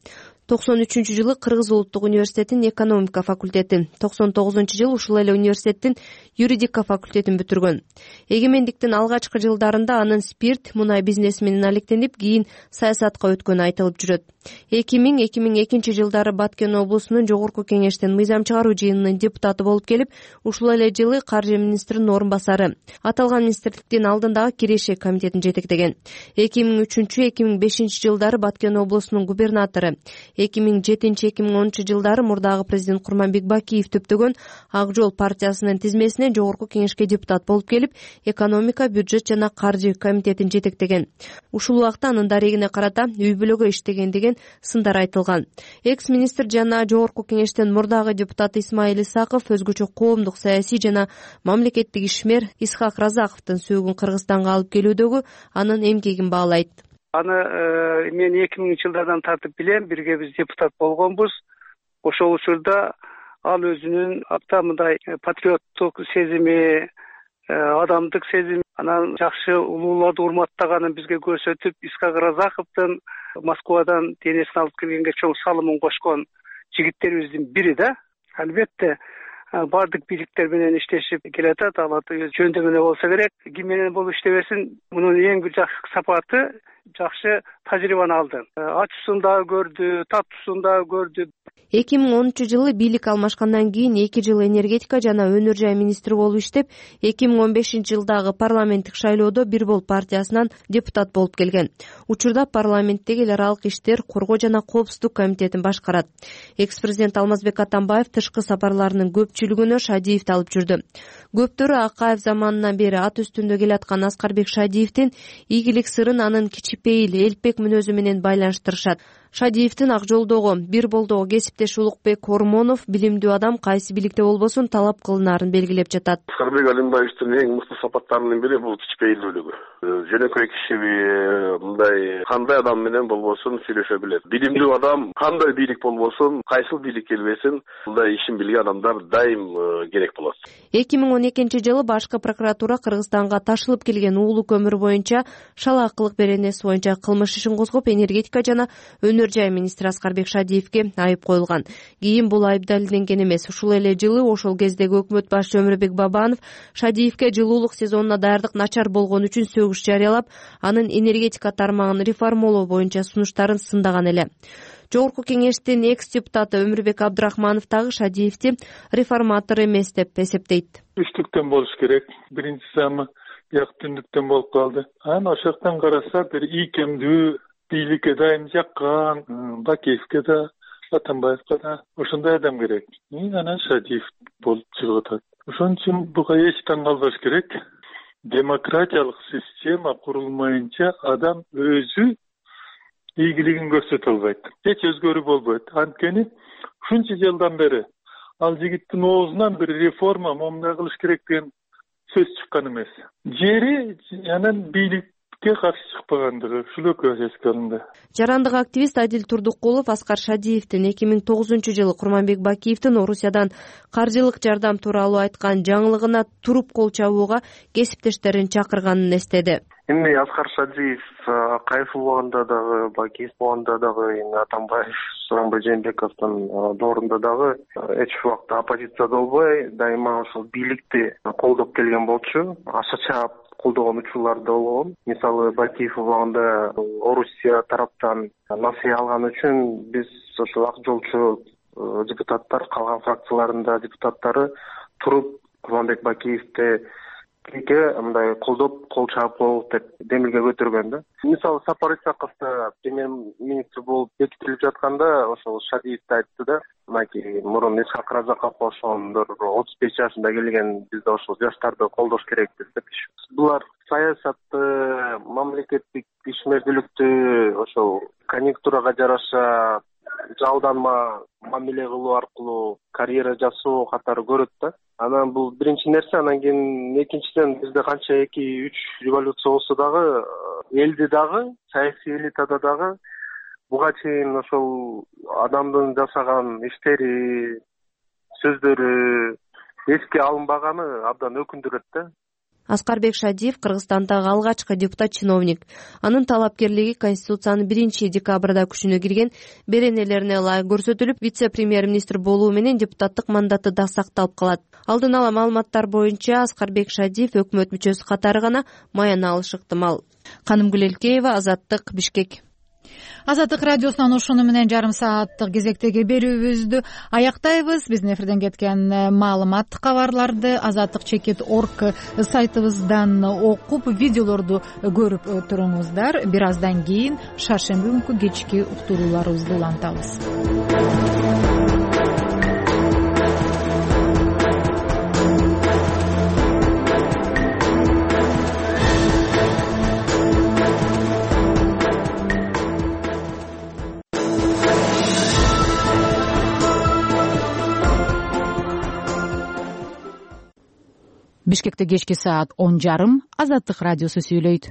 токсон үчүнчү жылы Кыргыз улуттук университетинин экономика факультетин, токсон тогузунчу жылы ушул эле университеттин юридика факультетин бүтүргөн. Эгемендиктин алгачкы жылдарында анын спирт, мунай бизнеси менен алектенип, кийин саясатка өткөнү айтылып жүрөт. эки миң эки миң экинчи жылдары Баткен облусунун жогорку кеңештин мыйзам чыгаруу жыйынынын депутаты болуп келип, ушул эле жылы каржы министринин орун басары, аталган министрликтин алдындагы кирешек комитетин жетектеген. эки миң үчүнчү эки миң бешинчи жылдары Баткен облусунун губернатору, эки миң жетинчи эки миң онунчу жылдары мурдагы президент Курманбек Бакиев төптөгөн Ак жол партиясынын тизмесинен жогорку кеңешке депутат болуп келип, экономика, бюджет жана каржы комитетин жетектеген. Ушул убакта анын дарегине карата үй бүлөгө иштеген деген сындар айтылган. Экс-министр жана жогорку кеңештин мурдагы депутаты Исмаил Исаков өзгөчө коомдук, саясий жана мамлекеттик ишмер Исхак Разаковдун сөөгүн Кыргызстанга алып келүүдөгү анын эмгегин баалайт. Аны мен эки миңинчи жылдардан тартып билем, бирге биз депутат болгонбуз. Ошол учурда ал өзүнүн апта мындай патриоттук сезими, адамдык сезими, анан жакшы улууларды урматтаганын бизге көрсөтүп, Исхак Разаковдун Москвадан денесин алып келгенге чоң салымын кошкон жигиттерибиздин бири да. Албетте бардык бийликтер менен иштешип келатат, ал жөндөмүнө болсо керек. Ким менен болуп иштебесин, мунун эң бир жакшы сапаты жакшы тажрыйбаны алды. Ачуусун дагы көрдү, татуусун дагы көрдү. эки миң онунчу жылы бийлик алмашкандан кийин эки жыл энергетика жана өнөр жай министри болуп иштеп, эки миң он бешинчи жылдагы парламенттик шайлоодо Бир бол партиясынан депутат болуп келген. Учурда парламенттеги эл аралык иштер, коргоо жана коопсуздук комитетин башкарат. Экс-президент Алмазбек Атамбаев тышкы сапарларынын көпчүлүгүнө Шадиевди алып жүрдү. Көптөрү Акаев заманынан бери ат үстүндө келаткан Аскарбек Шадиевдин ийгилик сырын анын кичипейил, элпек мүнөзү менен байланыштырышат. Шадиевдин Ак жолдогу, Бир болдогу кесиптеш Улукбек Ормонов билимдүү адам кайсы бийликте болбосун талап кылынаарын белгилеп жатат. Аскарбек Алимбаевдин эң мыкты сапаттарынын бири бул кичипейилдүүлүгү. Жөнөкөй кишиби, мындай кандай адам менен болбосун сүйлөшө билет. Билимдүү адам кандай бийлик болбосун, кайсыл бийлик келбесин, мындай ишин билген адамдар дайым керек болот. эки миң он экинчи жылы башкы прокуратура Кыргызстанга ташылып келген уулу көмүр боюнча шалаакылык беренеси боюнча кылмыш ишин козгоп, энергетика жана өнөр жай министри Аскарбек Шадиевге айып коюлган. Кийин бул айып далилденген эмес. Ушул эле жылы ошол кездеги өкмөт башчы Өмүрбек Бабанов Шадиевге жылуулук сезонуна даярдык начар болгон үчүн сөгүш жарыялап, анын энергетика тармагын реформалоо боюнча сунуштарын сындаган эле. Жогорку кеңештин экс-депутаты Өмүрбек Абдрахманов дагы Шадиевди реформатор эмес деп эсептейт. Үчтүктөн болуш керек. Биринчи замы як түндүктөн болуп калды. Анан ошоктон караса бир ийкемдүү бийликке дайым жаккан, Бакиевке да, Атамбаевке да ошондой адам керек. Анан Шадиев болуп чыгып атат. Ошон үчүн буга эч таң калбаш керек. Демократиялык система курулмайынча адам өзү ийгилигин көрсөтө албайт. Эч өзгөрүү болбойт. Анткени ушунча жылдан бери ал жигиттин оозунан бир реформа момундай кылыш керек деген сөз чыккан эмес. Жери анан бийликке каршы чыкпагандыгы ушул экөөсү эске алынды. Жарандык активист Адил Турдукулов Аскар Шадиевдин эки миң тогузунчу жылы Курманбек Бакиевдин Орусиядан каржылык жардам тууралуу айткан жаңылыгына туруп кол чабууга кесиптештерин чакырганын эстеди. Эми Аскар Шадиев Акаев болгондо дагы, Бакиев болгондо дагы, Атамбаев, Сооронбай Жээнбековдун доорунда дагы эч убакта оппозицияда болбой, дайыма ошол бийликти колдоп келген болчу. Ашача колдогон учурлар да болгон. Мисалы Бакиев болгондо Орусия тараптан насыя алган үчүн биз ошол ак жолчу депутаттар, калган фракциялардын депутаттары туруп Курманбек Бакиевди мындай колдоп, кол чаап коелук деп демилге көтөргөн да. Мисалы Сапар Исаков да премьер-министр болуп бекитилип жатканда ошол Шадиевди айтты да, мынакей мурун Исхак Разаков ошондор отуз беш жашында келген, биз да ошол жаштарды колдош керекпиз деп. Булар саясатты, мамлекеттик ишмердүүлүктү ошол конъюнктурага жараша жалданма мамиле кылуу аркылуу карьера жасоо катары көрөт да. Анан бул биринчи нерсе, анан кийин экинчиден бизде канча эки үч революция болсо дагы, элди дагы, саясий элитада дагы буга чейин ошол адамдын жасаган иштери, сөздөрү эске алынбаганы абдан өкүндүрөт да. Аскарбек Шадиев Кыргызстандагы алгачкы депутат чиновник. Анын талапкерлиги Конституциянын биринчи декабрда күчүнө кирген беренелерине ылайык көрсөтүлүп, вице-премьер-министр болуу менен депутаттык мандаты да сакталып калат. Алдын ала маалыматтар боюнча Аскарбек Шадиев өкмөт мүчөсү катары гана маяна алышы ыктымал. Канымгүл Элкеева, Азаттык, Бишкек. Азаттык радиосунан ошону менен жарым сааттык кезектеги берүүбүздү аяктайбыз. Биздин эфирден кеткен маалымат, кабарларды азаттык чекит орг сайтыбыздан окуп, видеолорду көрүп туруңуздар. Бир аздан кийин шаршемби күнкү кечки уктурууларыбызды улантабыз. Бишкекте кечки саат он жарым. Азаттык радиосу сүйлөйт.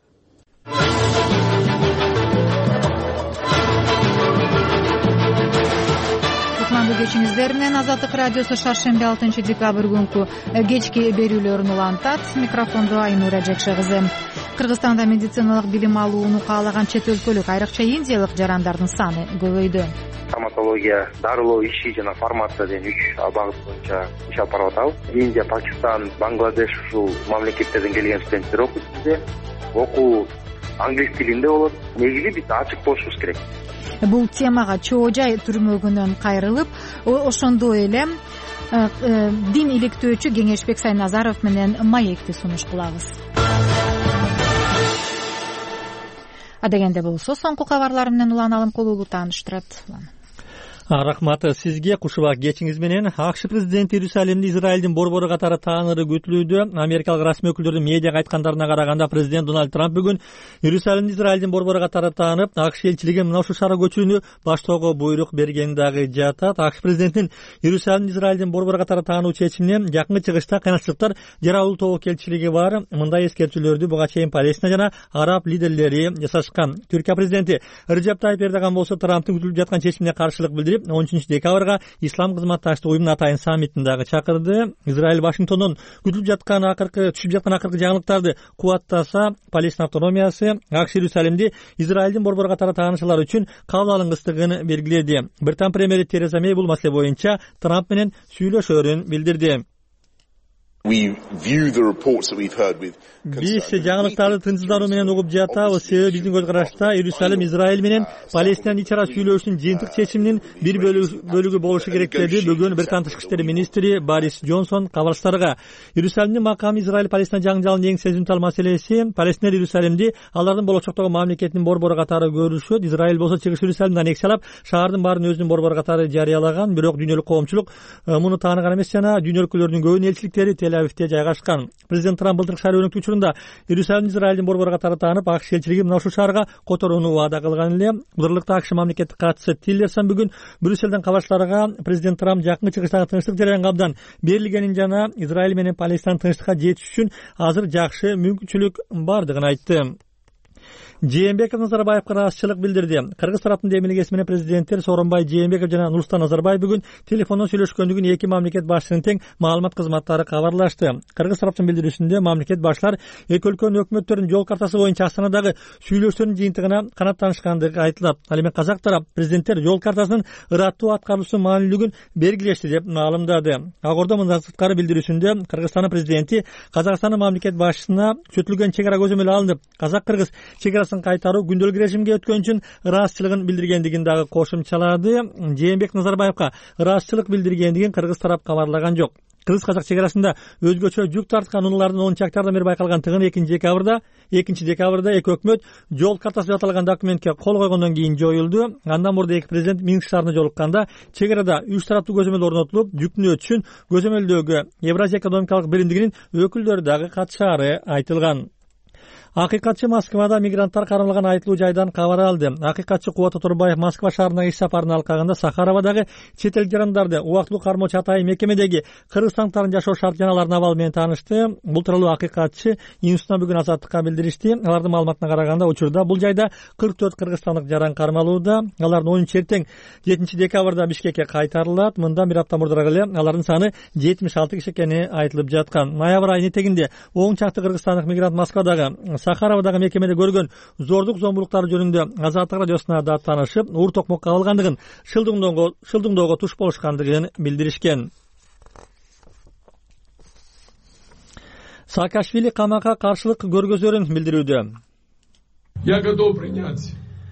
Кутмандуу кечиңиздер менен Азаттык радиосу шаршемби алтынчы декабрь күнкү кечки берүүлөрүн улантат. Микрофондо Айнура Жекше кызы. Кыргызстанда медициналык билим алууну каалаган чет өлкөлүк, айрыкча индиялык жарандардын саны көбөйдү. Стоматология, дарылоо иши жана фармация деген үч багыт боюнча иш алып барып атабыз. Индия, Пакистан, Бангладеш ушул мамлекеттерден келген студенттер окуйт бизде. Окуу англис тилинде болот. Негизи биз ачык болушубуз керек. Бул темага чоо жай түрмөгүнөн кайрылып, ошондой эле дин иликтөөчү Кеңешбек Сайназаров менен маекти сунуш кылабыз. Адегенде болсо, соңку кабарлар менен Улан Алымкулуулу тааныштырат. Рахмат сизге. Кушубак кечиңиз менен АКШ президенти Иерусалимди Израилдин борбору катары тааныры күтүлүүдө. Америкалык расмий өкүлдөрдүн медиага айткандарына караганда, президент Дональд Трамп бүгүн Иерусалимди Израилдин борбору катары таанып, АКШ элчилиги мына ушул шаарга көчүүнү баштоого буйрук берген дагы жатат. АКШ президентинин Иерусалимди Израилдин борбору катары таануу чечимине жакынкы чыгышта кыйынчылыктар жаралуу тобу келчилиги бар. Мындай эскертүүлөрдү буга чейин Палестина жана араб лидерлери жасашкан. Түркия президенти Режеп Тайип Эрдоган болсо Трамптын күтүлүп жаткан чечимине каршылык билдирип, он үчүнчү декабрга Ислам кызматташтык уюмунун атайын саммитин дагы чакырды. Израиль Вашингтондон күтүлүп жаткан акыркы түшүп жаткан акыркы жаңылыктарды кубаттаса, Палестина автономиясы АКШ Иерусалимди Израилдин борбору катары таанышуулар үчүн кабыл алынгыстыгын белгиледи. Британ премьери Тереза Мей бул маселе боюнча Трамп менен сүйлөшөрүн билдирди. Биз жаңылыктарды тынчсыздануу менен угуп жатабыз. Себеби биздин көз карашта Иерусалим Израиль менен Палестинанын ич ара сүйлөшүүнүн жыйынтык чечиминин бир бөлүгү болушу керек деди бүгүн Британ тышкы иштер министри Борис Джонсон кабарчыларга. Иерусалимдин макамы Израиль Палестина жаңжалынын эң сезимтал маселеси. Палестина Иерусалимди алардын болочоктогу мамлекетинин борбору катары көрүшөт. Израиль болсо чыгыш Иерусалимди аннексиялап, шаардын баарын өзүнүн борбору катары жарыялаган. Бирок дүйнөлүк коомчулук муну тааныган эмес жана дүйнөлүк өлкөлөрдүн көбүнүн элчиликтери Тель-Авивде жайгашкан. Президент Трамп былтыркы шаар өнөктүк учурунда Иерусалимди Израилдин борбору катары таанып, АКШ элчилиги мына ушул шаарга которууну убада кылган эле. Удурлукта АКШ мамлекеттик катчысы Тиллерсон бүгүн Брюссельден кабарчыларга президент Трамп жакынкы чыгыштагы тынчтык жараянга абдан берилгенин жана Израиль менен Палестинанын тынчтыкка жетиш үчүн азыр жакшы мүмкүнчүлүк бардыгын айтты. Жээнбеков Назарбаевга ыраазычылык билдирди. Кыргыз тараптын демилгеси менен президенттер Сооронбай Жээнбеков жана Нурсултан Назарбаев бүгүн телефондон сүйлөшкөндүгүн эки мамлекет башчысынын тең маалымат кызматтары кабарлашты. Кыргыз тараптын билдирүүсүндө мамлекет башчылары эки өлкөнүн өкмөттөрүнүн жол картасы боюнча Астанадагы сүйлөшүүлөрдүн жыйынтыгына канааттанышкандыгы айтылат. Ал эми казак тарап президенттер жол картасынын ыраттуу аткарылуусунун маанилүүлүгүн белгилешти деп маалымдады. Агордо мындан сырткары билдирүүсүндө Кыргызстандын президенти Казакстандын мамлекет башчысына күчөтүлгөн чек ара көзөмөлү алынып, казак-кыргыз чек кайтаруу күндөлүк режимге өткөн үчүн ыраазычылыгын билдиргендигин дагы кошумчалады. Жээнбек Назарбаевга ыраазычылык билдиргендигин кыргыз тарап кабарлаган жок. Кыргыз-казак чек арасында өзгөчө жүк тарткан унаалардын онунчу октябрдан бери байкалган тыгыны экинчи декабрда экинчи декабрда эки өкмөт жол картасы деп аталган документке кол койгондон кийин жоюлду. Андан мурда эки президент Минск шаарында жолукканда чек арада үч тараптуу көзөмөл орнотулуп, жүктүн өтүшүн көзөмөлдөгү Евразия экономикалык биримдигинин өкүлдөрү дагы катышаары айтылган. Акыйкатчы Москвада мигранттар кармалган айтылуу жайдан кабар алды. Акыйкатчы Кубат Оторбаев Москва шаарына иш сапарын алкагында Сахаровадагы чет эл жарандарды убактылуу кармоочу атайын мекемедеги кыргызстандыктардын жашоо шарт жаналарынын абалы менен таанышты. Бул тууралуу акыйкатчы институтуна бүгүн Азаттыкка билдиришти. Алардын маалыматына караганда учурда бул жайда кырк төрт кыргызстандык жаран кармалууда. Алардын оюнчу эртең жетинчи декабрда Бишкекке кайтарылат. Мындан бир апта мурдараак эле алардын саны жетимиш алты киши экени айтылып жаткан. Ноябрь айынын этегинде он чакты кыргызстандык мигрант Москвадагы Сахаровадагы мекемеде көргөн зордук зомбулуктары жөнүндө Азаттык радиосуна да таанышып, уур токмокко кабылгандыгын, шылдыңдоого туш болушкандыгын билдиришкен. Саакашвили камакка каршылык көргөзөрүн билдирүүдө. Я готов принять.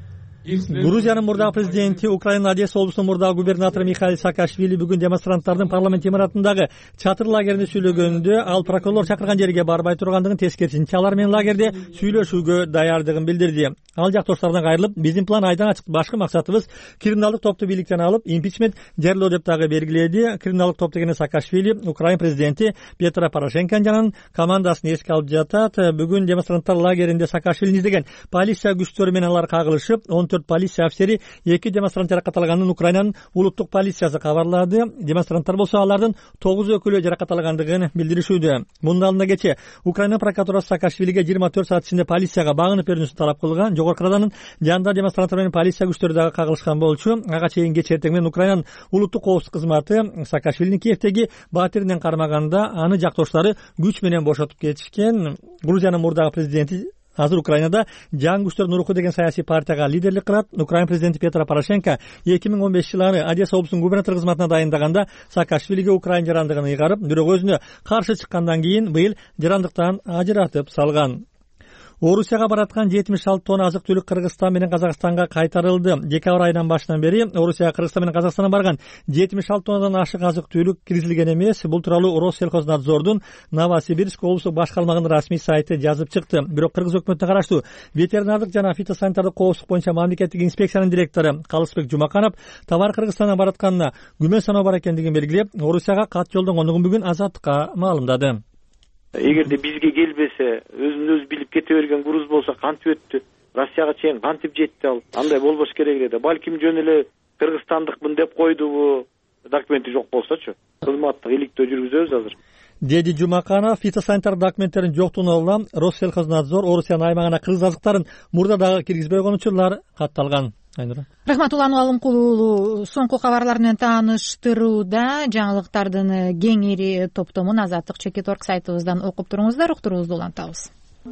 Грузиянын мурдагы президенти, Украинанын Одесса облусунун мурдагы губернатору Михаил Саакашвили бүгүн демонстранттардын парламент имаратындагы чатыр лагеринде сүйлөгөндө ал прокурор чакырган жерге барбай тургандыгын, тескерисинче алар менен лагерде сүйлөшүүгө даярдыгын билдирди. Ал жактоштардан кайрылып, биздин план айдан ачык, башкы максатыбыз криминалдык топту бийликтен алып, импичмент жарыялоо деп дагы белгиледи. Криминалдык топ дегени Саакашвили Украин президенти Петро Порошенко жанын командасын эске алып жатат. Бүгүн демонстранттар лагеринде Саакашвилини издеген полиция күчтөрү менен алар кагылышып, он төрт полиция офицери, эки демонстрант жаракат алганын Украинанын улуттук полициясы кабарлады. Демонстранттар болсо алардын тогуз өкүлү жаракат алгандыгын билдиришүүдө. Мындан алдында кечээ Украина прокуратурасы Саакашвилиге жыйырма төрт саат ичинде полицияга багынып берүүсүн талап кылган. Жогорку Раданын жанында демонстранттар менен полиция күчтөрү дагы кагылышкан болчу. Ага чейин кечээ эртең менен Украинанын улуттук коопсуздук кызматы Саакашвилини Киевдеги батиринен кармаганда аны жактоштары күч менен бошотуп кетишкен. Грузиянын мурдагы президенти азыр Украинада жаңы күчтөрдүн руху деген саясий партияга лидерлик кылат. Украин президенти Петро Порошенко эки миң он бешинчи жылы Одесса облусунун губернатору кызматына дайындаганда Саакашвилиге Украин жарандыгын ыйгарып, бирок өзүнө каршы чыккандан кийин быйыл жарандыктан ажыратып салган. Орусияга бараткан жетимиш алты тонна азык түлүк Кыргызстан менен Казакстанга кайтарылды. Декабрь айынан башынан бери Орусияга Кыргызстан менен Казакстандан барган жетимиш алты тоннадан ашык азык түлүк киргизилген эмес. Бул тууралуу Россельхознадзордун Новосибирск облустук башкармалыгынын расмий сайты жазып чыкты. Бирок Кыргыз өкмөтүнө караштуу ветеринардык жана фитосанитардык коопсуздук боюнча мамлекеттик инспекциянын директору Калысбек Жумаканов товар Кыргызстандан баратканына күмөн саноо бар экендигин белгилеп, Орусияга кат жолдонгондугун бүгүн Азаттыкка маалымдады. Эгерде бизге келбесе, өзүн өзү билип кете берген груз болсо кантип өттү? Россияга чейин кантип жетти ал? Андай болбош керек эле. Балким жөн эле кыргызстандыкмын деп койдубу? Документи жок болсочу. Кызматтык иликтөө жүргүзөбүз азыр. Деди Жумаканов фитосанитар документтерин жоктугуна улам Россельхознадзор Орусиянын аймагына кыргыз азыктарын мурда дагы киргизбей койгон учурлар катталган. Рахматулла Алымкулуу соңку кабарлар менен тааныштырууда жаңылыктардын кеңири топтомун Азаттык чекит орг сайтыбыздан окуп туруңуздар, уктуруубузду улантабыз.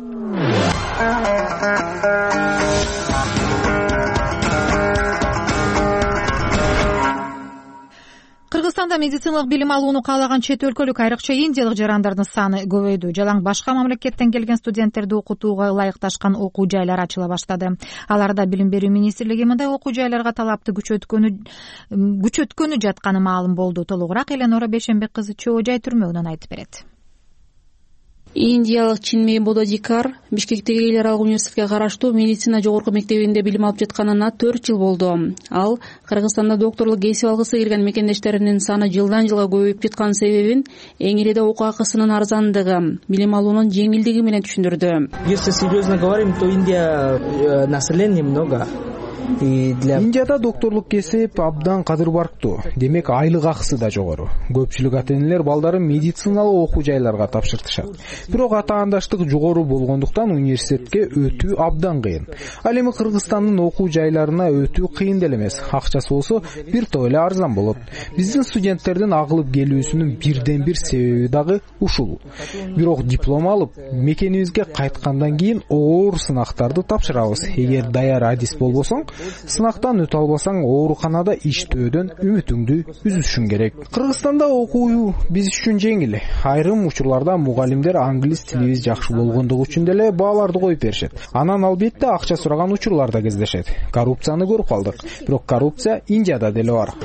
Кыргызстанда медициналык билим алууну каалаган чет өлкөлүк, айрыкча индиялык жарандардын саны көбөйдү. Жалаң башка мамлекеттен келген студенттерди окутууга ылайыкташкан окуу жайлар ачыла баштады. Аларда билим берүү министрлиги мындай окуу жайларга талапты күчөткөнү күчөткөнү жатканы маалым болду. Толугураак Эленора Бешенбек кызы Чоо жай түрмөгүнөн айтып берет. Индиялык Чинмей Бододикар Бишкектеги эл аралык университетке караштуу медицина жогорку мектебинде билим алып жатканына төрт жыл болду. Ал Кыргызстанда докторлук кесип алгысы келген мекендештеринин саны жылдан жылга көбөйүп жаткан себебин эң ириде окуу акысынын арзандыгы, билим алуунун жеңилдиги менен түшүндүрдү. Если серьезно говорим, то Индия населения много. Индияда докторлук кесип абдан кадыр барктуу. Демек айлык акысы да жогору. Көпчүлүк ата-энелер балдарын медициналык окуу жайларга тапшыртышат. Бирок атаандаштык жогору болгондуктан университетке өтүү абдан кыйын. Ал эми Кыргызстандын окуу жайларына өтүү кыйын деле эмес. Акчасы болсо бир топ эле арзан болот. Биздин студенттердин агылып келүүсүнүн бирден бир себеби дагы ушул. Бирок диплом алып, мекенибизге кайткандан кийин оор сынактарды тапшырабыз. Эгер даяр адис болбосоң, сынактан өтө албасаң, ооруканада иштөөдөн үмүтүңдү үзүшүң керек. Кыргызстанда окуу биз үчүн жеңил. Айрым учурларда мугалимдер англис тилибиз жакшы болгондугу үчүн деле бааларды коюп беришет. Анан албетте акча сураган учурлар да кездешет. Коррупцияны көрүп калдык. Бирок коррупция Индияда деле бар.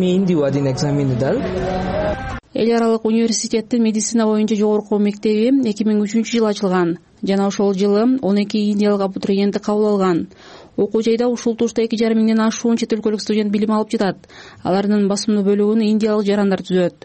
Эл аралык университеттин медицина боюнча жогорку мектеби эки миң үчүнчү жылы ачылган. Жана ошол жылы он эки индиялык абитуриентти кабыл алган. Окуу жайда ушул тушта эки жарым миңден ашуун чет өлкөлүк студент билим алып жатат. Алардын басымдуу бөлүгүн индиялык жарандар түзөт.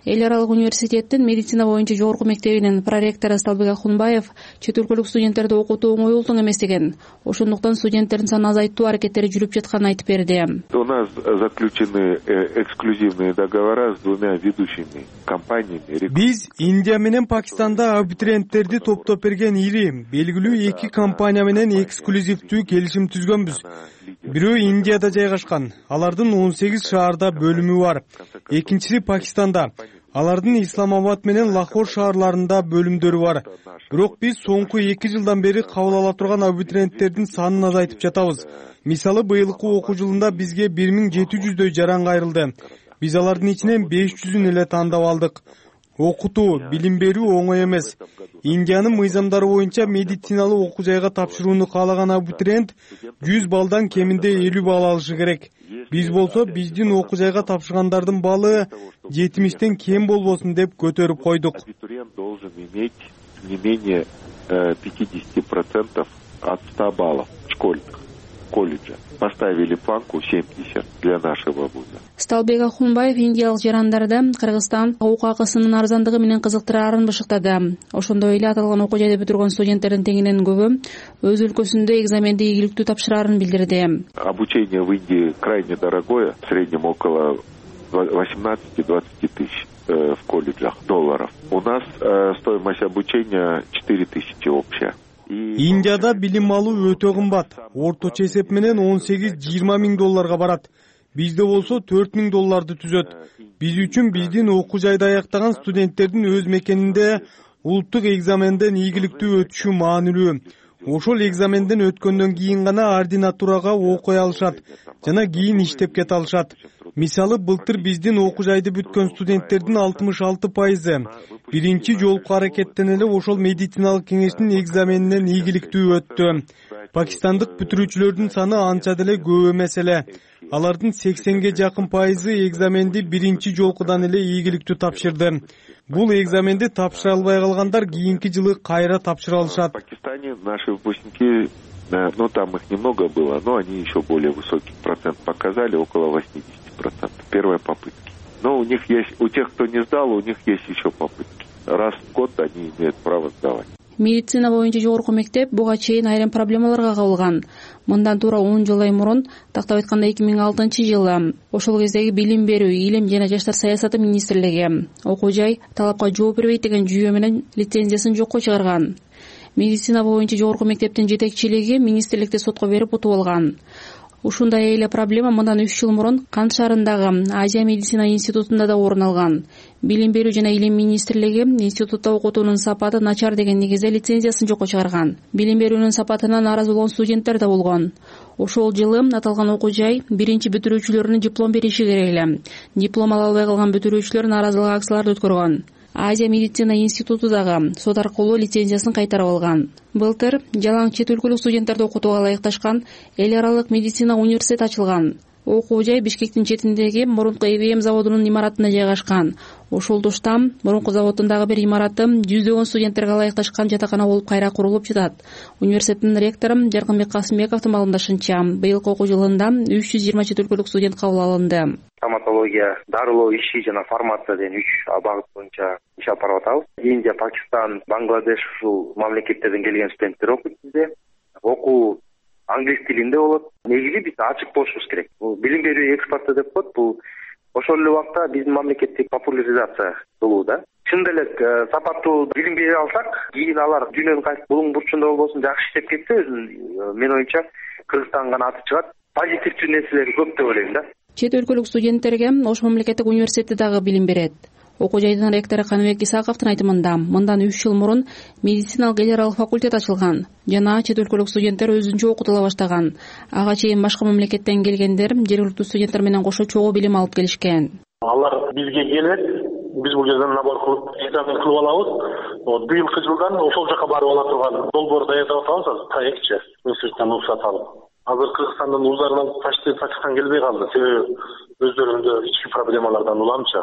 Эл аралык университеттин медицина боюнча жогорку мектебинин проректору Сталбек Акунбаев чет өлкөлүк студенттерди окутуу оңой ултуң эмес деген. Ошондуктан студенттердин санын азайтуу аракеттери жүрүп жатканын айтып берди. У нас заключены эксклюзивные договора с двумя ведущими компаниями. Биз Индия менен Пакистанда абитуриенттерди топтоп берген ири, белгилүү эки компания менен эксклюзивдүү келишим түзгөнбүз. Бирөө Индияда жайгашкан. Алардын он сегиз шаарда бөлүмү бар. Экинчиси Пакистанда. Алардын Исламабад менен Лахор шаарларында бөлүмдөрү бар. Бирок биз соңку эки жылдан бери кабыл ала турган абитуриенттердин санын азайтып жатабыз. Мисалы, быйылкы окуу жылында бизге бир миң жети жүздөй жаран кайрылды. Биз алардын ичинен беш жүзүн эле тандап алдык. Окутуу, билим берүү оңой эмес. Индиянын мыйзамдары боюнча медициналык окуу жайга тапшырууну каалаган абитуриент жүз баллдан кеминде элүү балл алышы керек. Биз болсо биздин окуу жайга тапшыргандардын баллы жетимиштен кем болбосун деп көтөрүп койдук. Абитуриент должен иметь не менее пятидесяти процентов от ста баллов школьных колледжа. Поставили планку семьдесят для нашего вуза. Сталбек Акунбаев индиялык жарандарды Кыргызстан окуу акысынын арзандыгы менен кызыктырарын бышыктады. Ошондой эле аталган окуу жайда бүтүргөн студенттердин теңинен көбү өз өлкөсүндө экзаменди ийгиликтүү тапшырарын билдирди. Обучение в Индии крайне дорогое, в среднем около восемнадцати-двадцати тысяч в колледжах долларов. У нас стоимость обучения четыре тысячи общая. Индияда билим алуу өтө кымбат. Орточо эсеп менен он сегиз-жыйырма миң долларга барат. Бизде болсо төрт миң долларды түзөт. Биз үчүн биздин окуу жайды аяктаган студенттердин өз мекенинде улуттук экзаменден ийгиликтүү өтүшү маанилүү. Ошол экзаменден өткөндөн кийин гана ординатурага окуй алышат жана кийин иштеп кете алышат. Мисалы, былтыр биздин окуу жайды бүткөн студенттердин алтымыш алты пайызы биринчи жолку аракеттен эле ошол медициналык кеңештин экзаменинен ийгиликтүү өттү. Пакистандык бүтүрүүчүлөрдүн саны анча деле көп эмес эле. Алардын сексенге жакын пайызы экзаменди биринчи жолкудан эле ийгиликтүү тапшырды. Бул экзаменди тапшыра албай калгандар кийинки жылы кайра тапшыра алышат. В Пакистане наши выпускники, ну там их немного было, но они еще более высокий процент показали, около восьмидесяти процентов первой попытки. Но у них есть, у тех, кто не сдал, у них есть еще попытки. Раз в год они имеют право сдавать. Медицина боюнча жогорку мектеп буга чейин айрым проблемаларга кабылган. Мындан туура он жыл мурун, тактап айтканда эки миң алтынчы жылы, ошол кездеги билим берүү, илим жана жаштар саясаты министрлиги окуу жай талапка жооп бербейт деген жүйө менен лицензиясын жокко чыгарган. Медицина боюнча жогорку мектептин жетекчилиги министрликти сотко берип утуп алган. Ушундай эле проблема мындан үч жыл мурун Кант шаарындагы Азия медицина институтунда да орун алган. Билим берүү жана илим министрлиги институтта окутуунун сапаты начар деген негизде лицензиясын жокко чыгарган. Билим берүүнүн сапатына нааразы болгон студенттер да болгон. Ошол жылы аталган окуу жай биринчи бүтүрүүчүлөрүнө диплом бериши керек эле. Диплом ала албай калган бүтүрүүчүлөр нааразылык акцияларды өткөргөн. Азия медицина институту дагы сот аркылуу лицензиясын кайтарып алган. Былтыр жалаң чет өлкөлүк студенттерди окутууга ылайыкташкан эл аралык медицина университети ачылган. Окуу жай Бишкектин четиндеги мурунку И В М заводунун имаратында жайгашкан. Ошол тушта мурунку заводдун дагы бир имараты жүздөгөн студенттерге ылайыкташкан жатакана болуп кайра курулуп жатат. Университеттин ректору Жаркынбек Касымбековдун маалымдашынча, быйылкы окуу жылында үч жүз жыйырма чет өлкөлүк студент кабыл алынды. Стоматология, дарылоо иши жана фармация деген үч багыт боюнча иш алып барып атабыз. Индия, Пакистан, Бангладеш ушул мамлекеттерден келген студенттер окуйт бизде. Окуу англис тилинде болот. Негизи биз ачык болушубуз керек. Бул билим берүү экспорты деп коет. Бул ошол эле убакта биздин мамлекетти популяризация кылууда. Чын деле сапаттуу билим бере алсак, кийин алар дүйнөнүн кайсы булуң бурчунда болбосун жакшы иштеп кетсе, өзүнүн мен оюмча Кыргызстан гана аты чыгат. Позитивдүү нерселери көп деп ойлойм да. Чет өлкөлүк студенттерге ош мамлекеттик университети дагы билим берет. Окуу жайдын ректору Каныбек Исаковдун айтымында, мындан үч жыл мурун медициналык эл аралык факультет ачылган жана чет өлкөлүк студенттер өзүнчө окутула баштаган. Ага чейин башка мамлекеттен келгендер жергиликтүү студенттер менен кошо чогуу билим алып келишкен. Алар бизге келет, биз бул жерден набор кылып экзамен кылып алабыз. Вот быйылкы жылдан ошол жака барып ала турган долбоор даярдап атабыз, проектчи институттан уруксат алып. Азыр Кыргызстандын вуздарынан почти Пакистан келбей калды. Себеби өздөрүндө ички проблемалардан уламчы.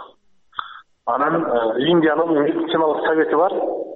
Анан Индиянын медициналык совети бар,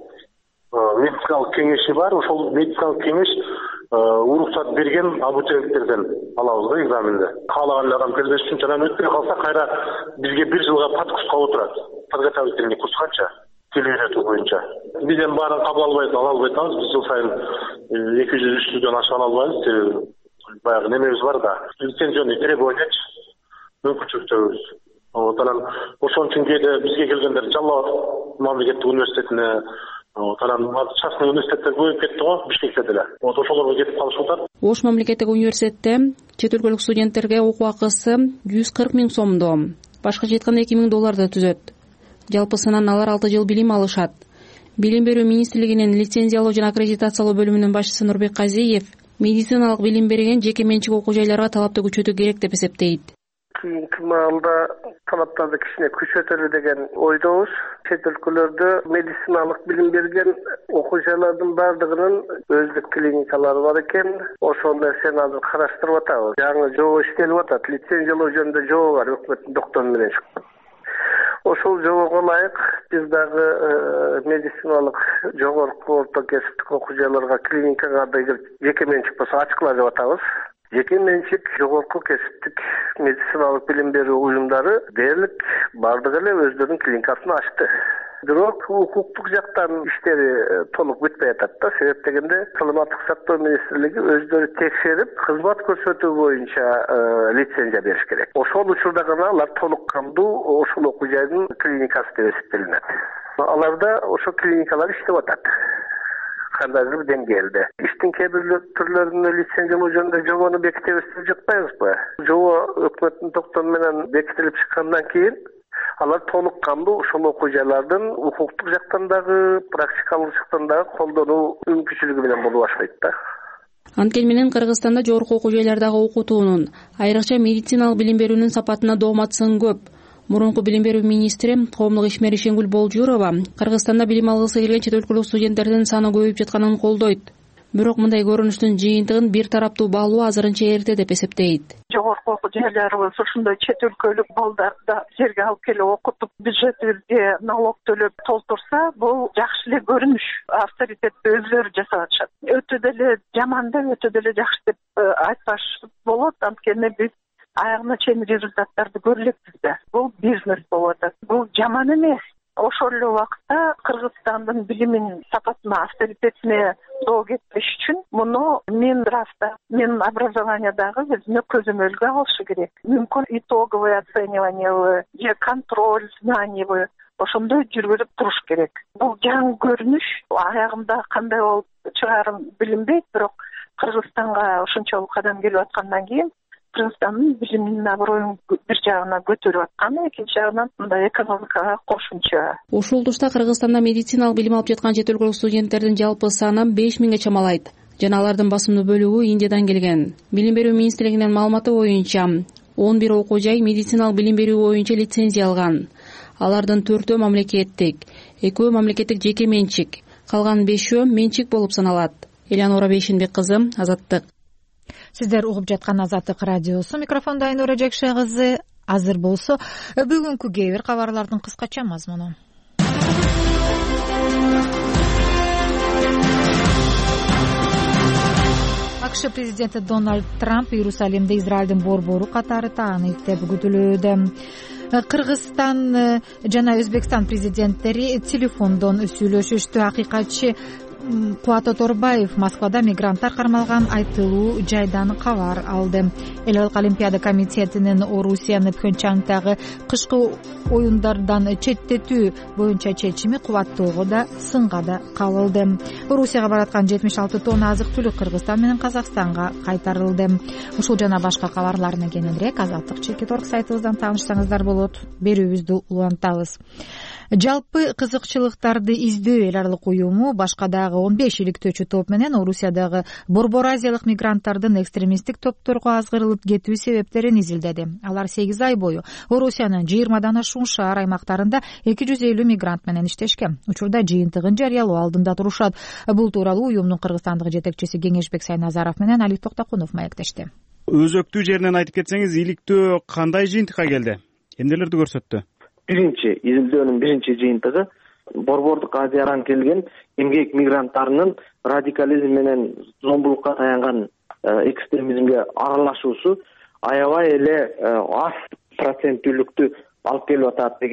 медициналык кеңеши бар. Ошол медициналык кеңеш уруксат берген абитуриенттерден алабыз да экзаменди. Каалаган адам келбеш үчүн жана өтпөй калса кайра бизге бир жылга подкускка отурат. подготовительный курс канча? Тил үйрөтүү боюнча. Биз эми баарын кабыл албай ала албай атабыз. Биз жыл сайын эки жүз үч жүздөн ашкан албайбыз. Баягы немебиз бар да. Лицензионный требования мүмкүнчүлүктөрүбүз. Анан ошон үчүн кээде бизге келгендер Жалал Абад мамлекеттик университетине, анан частный университеттер көбөйүп кетти го Бишкекте деле. Вот ошолорго кетип калышып атат. Ош мамлекеттик университетте чет өлкөлүк студенттерге окуу акысы жүз кырк миң сомдо, башкача айтканда эки миң долларды түзөт. Жалпысынан алар алты жыл билим алышат. Билим берүү министрлигинин лицензиялоо жана аккредитациялоо бөлүмүнүн башчысы Нурбек Казиев медициналык билим берген жеке менчик окуу жайларга талапты күчөтүү керек деп эсептейт. Кийинки маалда талаптарды кичине күчөтөлү деген ойдобуз. Чет өлкөлөрдө медициналык билим берген окуу жайлардын баардыгынын өздүк клиникалары бар экен. Ошол нерсени азыр караштырып атабыз. Жаңы жобо иштелип атат. Лицензиялоо жөнүндө жобо бар, өкмөттүн доктор менен чыккан. Ошол жобого ылайык биз дагы медициналык жогорку орто кесиптик окуу жайларга клиникага да жеке менчик болсо ачкыла деп атабыз. Жеке менчик жогорку кесиптик медициналык билим берүү уюмдары дээрлик бардыгы эле өздөрүнүн клиникасын ачты. Бирок укуктук жактан иштери толук бүтпөй атат да. Себеп дегенде саламаттык сактоо министрлиги өздөрү текшерип, кызмат көрсөтүү боюнча лицензия бериш керек. Ошол учурда гана алар толук кандуу ошол окуу жайдын клиникасы деп эсептелинет. Аларда ошол клиникалар иштеп атат. Кандайдыр бир деңгээлде. Иштин кээ бир түрлөрүнө лицензиялоо жөнүндө жобону бекитебиз деп жатпайбызбы? Жобо өкмөттүн токтому менен бекитилип чыккандан кийин алар толук кандуу ошол окуу жайлардын укуктук жактан дагы, практикалык жактан дагы колдонуу мүмкүнчүлүгү менен боло баштайт да. Анткени менен Кыргызстанда жогорку окуу жайлардагы окутуунун, айрыкча медициналык билим берүүнүн сапатына доомат-сын көп. Мурунку билим берүү министри коомдук ишмери Шенгүл Болжурова Кыргызстанда билим алгысы келген чет өлкөлүк студенттердин саны көбөйүп жатканын колдойт. Бирок мындай көрүнүштүн жыйынтыгын бир тараптуу баалоо азырынча эрте деп эсептейт. Жогорку окуу жайларыбыз ушундай чет өлкөлүк балдарды жерге алып келип окутуп, бюджетибизге налог төлөп толтурса, бул жакшы эле көрүнүш. Авторитетти өзүлөрү жасап атышат. Өтө деле жаман деп, өтө деле жакшы деп айтпаш болот. Анткени биз аягына чейин результаттарды көрө элекпиз да. Бул бизнес болуп атат. Бул жаман эмес. Ошол эле убакта Кыргызстандын билимин сапатына, авторитетине доо кетпеш үчүн муну мен драфта, менин образованиядагы өзүнө көзөмөлгө алышы керек. Мүмкүн итоговое оценивание же контроль знаниевый ошондой жүргүзүп туруш керек. Бул жаңы көрүнүш, аягында кандай болуп чыгарын билинбейт, бирок Кыргызстанга ошончолук кадам келип аткандан кийин Кыргызстандын билиминин аброюн бир жагынан көтөрүп аткан, экинчи жагынан мындай экономикага кошумча. Ушул тушта Кыргызстанда медициналык билим алып жаткан чет өлкөлүк студенттердин жалпы саны беш миңге чамалайт. Жана алардын басымдуу бөлүгү Индиядан келген. Билим берүү министрлигинин маалыматы боюнча он бир окуу жай медициналык билим берүү боюнча лицензия алган. Алардын төртөө мамлекеттик, экөө мамлекеттик жеке менчик, калган бешөө менчик болуп саналат. Элянора Бейшенбек кызы, Азаттык. Сиздер угуп жаткан Азаттык радиосу. Микрофондо Айнура Жакша кызы. Азыр болсо бүгүнкү кээ бир кабарлардын кыскача мазмуну. АКШ президенти Дональд Трамп Иерусалимде Израилдин борбору катары тааныйт деп күтүлүүдө. Кыргызстан жана Өзбекстан президенттери телефондон сүйлөшүштү. Акыйкатчы Кубат Оторбаев Москвада мигранттар кармалган айтылуу жайдан кабар алды. Эл аралык олимпиада комитетинин Орусияны Пхенчхангдагы кышкы оюндардан четтетүү боюнча чечими кубаттоого да сынга да кабылды. Орусияга бараткан жетимиш алты тонна азык түлүк Кыргызстан менен Казакстанга кайтарылды. Ушул жана башка кабарларына кененирээк Азаттык чекит орг сайтыбыздан таанышсаңыздар болот. Берүүбүздү улантабыз. Жалпы кызыкчылыктарды издөө эл аралык уюму башка дагы он беш иликтөөчү топ менен Орусиядагы борбор азиялык мигранттардын экстремисттик топторго азгырылып кетүү себептерин изилдеди. Алар сегиз ай бою Орусиянын жыйырмадан ашуун шаар аймактарында эки жүз элүү мигрант менен иштешкен. Учурда жыйынтыгын жарыялоо алдында турушат. Бул тууралуу уюмдун Кыргызстандык жетекчиси Кеңешбек Сайназаров менен Алик Токтокунов маектешти. Өзөктүү жеринен айтып кетсеңиз, иликтөө кандай жыйынтыкка келди? Эмнелерди көрсөттү? Биринчи изилдөөнүн биринчи жыйынтыгы борбордук Азиядан келген эмгек мигранттарынын радикализм менен зомбулукка таянган экстремизмге аралашуусу аябай эле аз проценттүүлүктү алып келип атат деген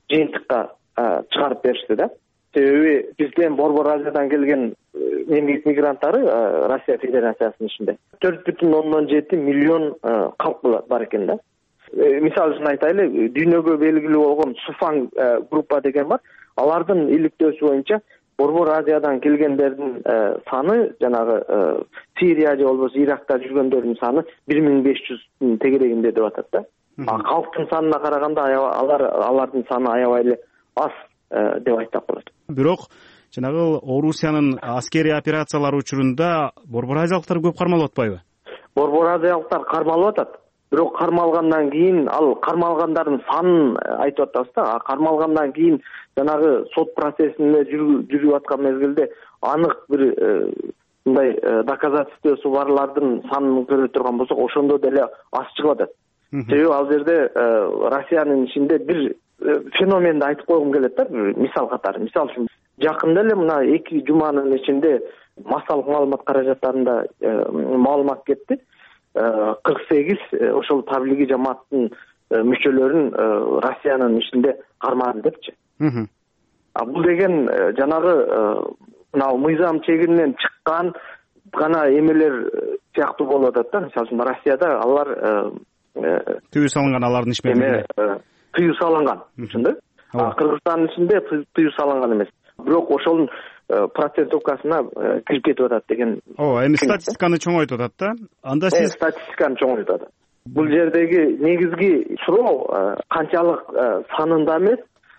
жыйынтыкка чыгарып беришти да. Себеби бизден Борбор Азиядан келген эмгек мигранттары Россия Федерациясынын ичинде төрт бүтүн ондон жети миллион калк бар экен да. Мисалы үчүн айтайлы, дүйнөгө белгилүү болгон Суфан группа деген бар. Алардын иликтөөсү боюнча Борбор Азиядан келгендердин саны жанагы Сирия же болбосо Иракта жүргөндөрдүн саны бир миң беш жүздүн тегерегинде деп атат да. А калктын санына караганда алар алардын саны аябай эле аз деп айтсак болот. Бирок жанагы Орусиянын аскерий операциялары учурунда Борбор Азиялыктар көп кармалып атпайбы? Борбор Азиялыктар кармалып атат. Бирок кармалгандан кийин ал кармалгандардын санын айтып атабыз да. А кармалгандан кийин жанагы сот процессинде жүрүп аткан мезгилде анык бир мындай доказательствосу барлардын санын көрө турган болсок, ошондо деле аз чыгып атат. Себеби ал жерде Россиянын ичинде бир феноменди айтып койгум келет да, мисал катары. Мисалы үчүн жакында эле мына эки жуманын ичинде массалык маалымат каражаттарында маалымат кетти. кырк сегиз ошол таблиги жамааттын мүчөлөрүн Россиянын ичинде кармады депчи. А бул деген жанагы мына мыйзам чегинен чыккан гана эмелер сыяктуу болуп атат да. Мисалы үчүн Россияда алар тыюу салынган, алардын ишмерлигине тыюу салынган, түшүндү? А Кыргызстандын ичинде тыюу салынган эмес. Бирок ошонун процентовкасына кирип кетип атат деген. Ооба, эми статистиканы чоңойтуп атат да. Анда сиз статистиканы чоңойтуп атат. Бул жердеги негизги суроо канчалык санында эмес,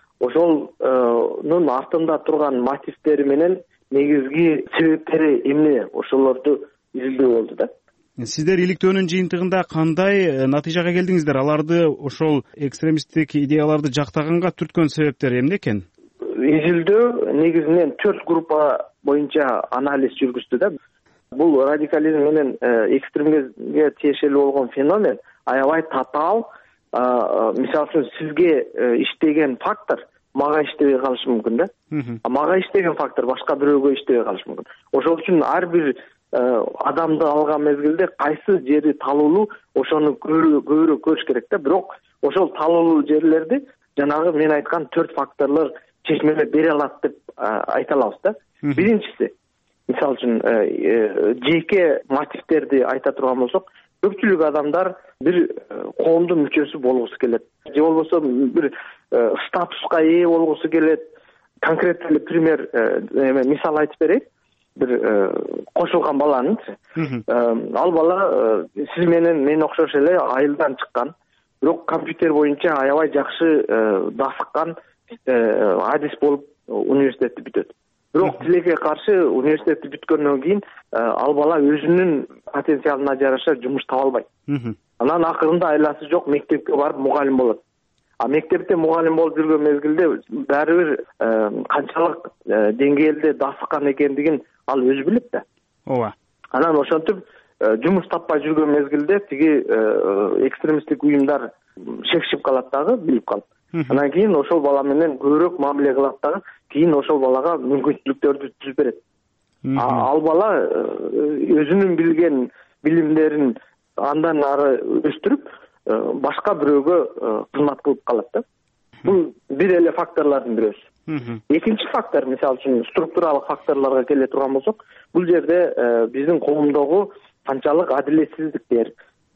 ошолнун артында турган мотивтери менен негизги себептери эмне, ошолорду изилдөө болду да. Сиздер иликтөөнүн жыйынтыгында кандай натыйжага келдиңиздер? Аларды ошол экстремисттик идеяларды жактаганга түрткөн себептер эмне экен? Изилдөө негизинен төрт группа боюнча анализ жүргүздү да. Бул радикализм менен экстремизмге тиешелүү болгон феномен аябай татаал. Мисалы үчүн сизге иштеген фактор мага иштебей калышы мүмкүн да. Мага иштеген фактор башка бирөөгө иштебей калышы мүмкүн. Ошол үчүн ар бир адамды алган мезгилде кайсы жери талуулуу, ошону көбүрөөк көрүш керек да. Бирок ошол талуулуу жерлерди жанагы мен айткан төрт факторлор чечмелеп бере алат деп айта алабыз да. Биринчиси, мисалы үчүн жеке мотивтерди айта турган болсок, көпчүлүк адамдар бир коомдун мүчөсү болгусу келет. Же болбосо бир статуска ээ болгусу келет. Конкреттүү эле пример, мисал айтып берейин. Бир кошулган баланын, ал бала сиз менен мен окшош эле айылдан чыккан, бирок компьютер боюнча аябай жакшы дасыккан адис болуп университетти бүтөт. Бирок тилекке каршы университетти бүткөндөн кийин ал бала өзүнүн потенциалына жараша жумуш таба албайт. Анан акырында айласы жок мектепке барып мугалим болот. А мектепте мугалим болуп жүргөн мезгилде баары бир канчалык деңгээлде дасыккан экендигин ал өзү билет да. Ооба. Анан ошентип жумуш таппай жүргөн мезгилде тиги экстремисттик уюмдар шекшип калат дагы, билип калып. Анан кийин ошол бала менен көбүрөөк мамиле кылат дагы, кийин ошол балага мүмкүнчүлүктөрдү түзүп берет. Ал бала өзүнүн билген билимдерин андан ары өстүрүп, башка бирөөгө кызмат кылып калат да. Бул бир эле факторлордун бирөөсү. Экинчи фактор, мисалы үчүн структуралык факторлорго келе турган болсок, бул жерде биздин коомдогу канчалык адилетсиздиктер,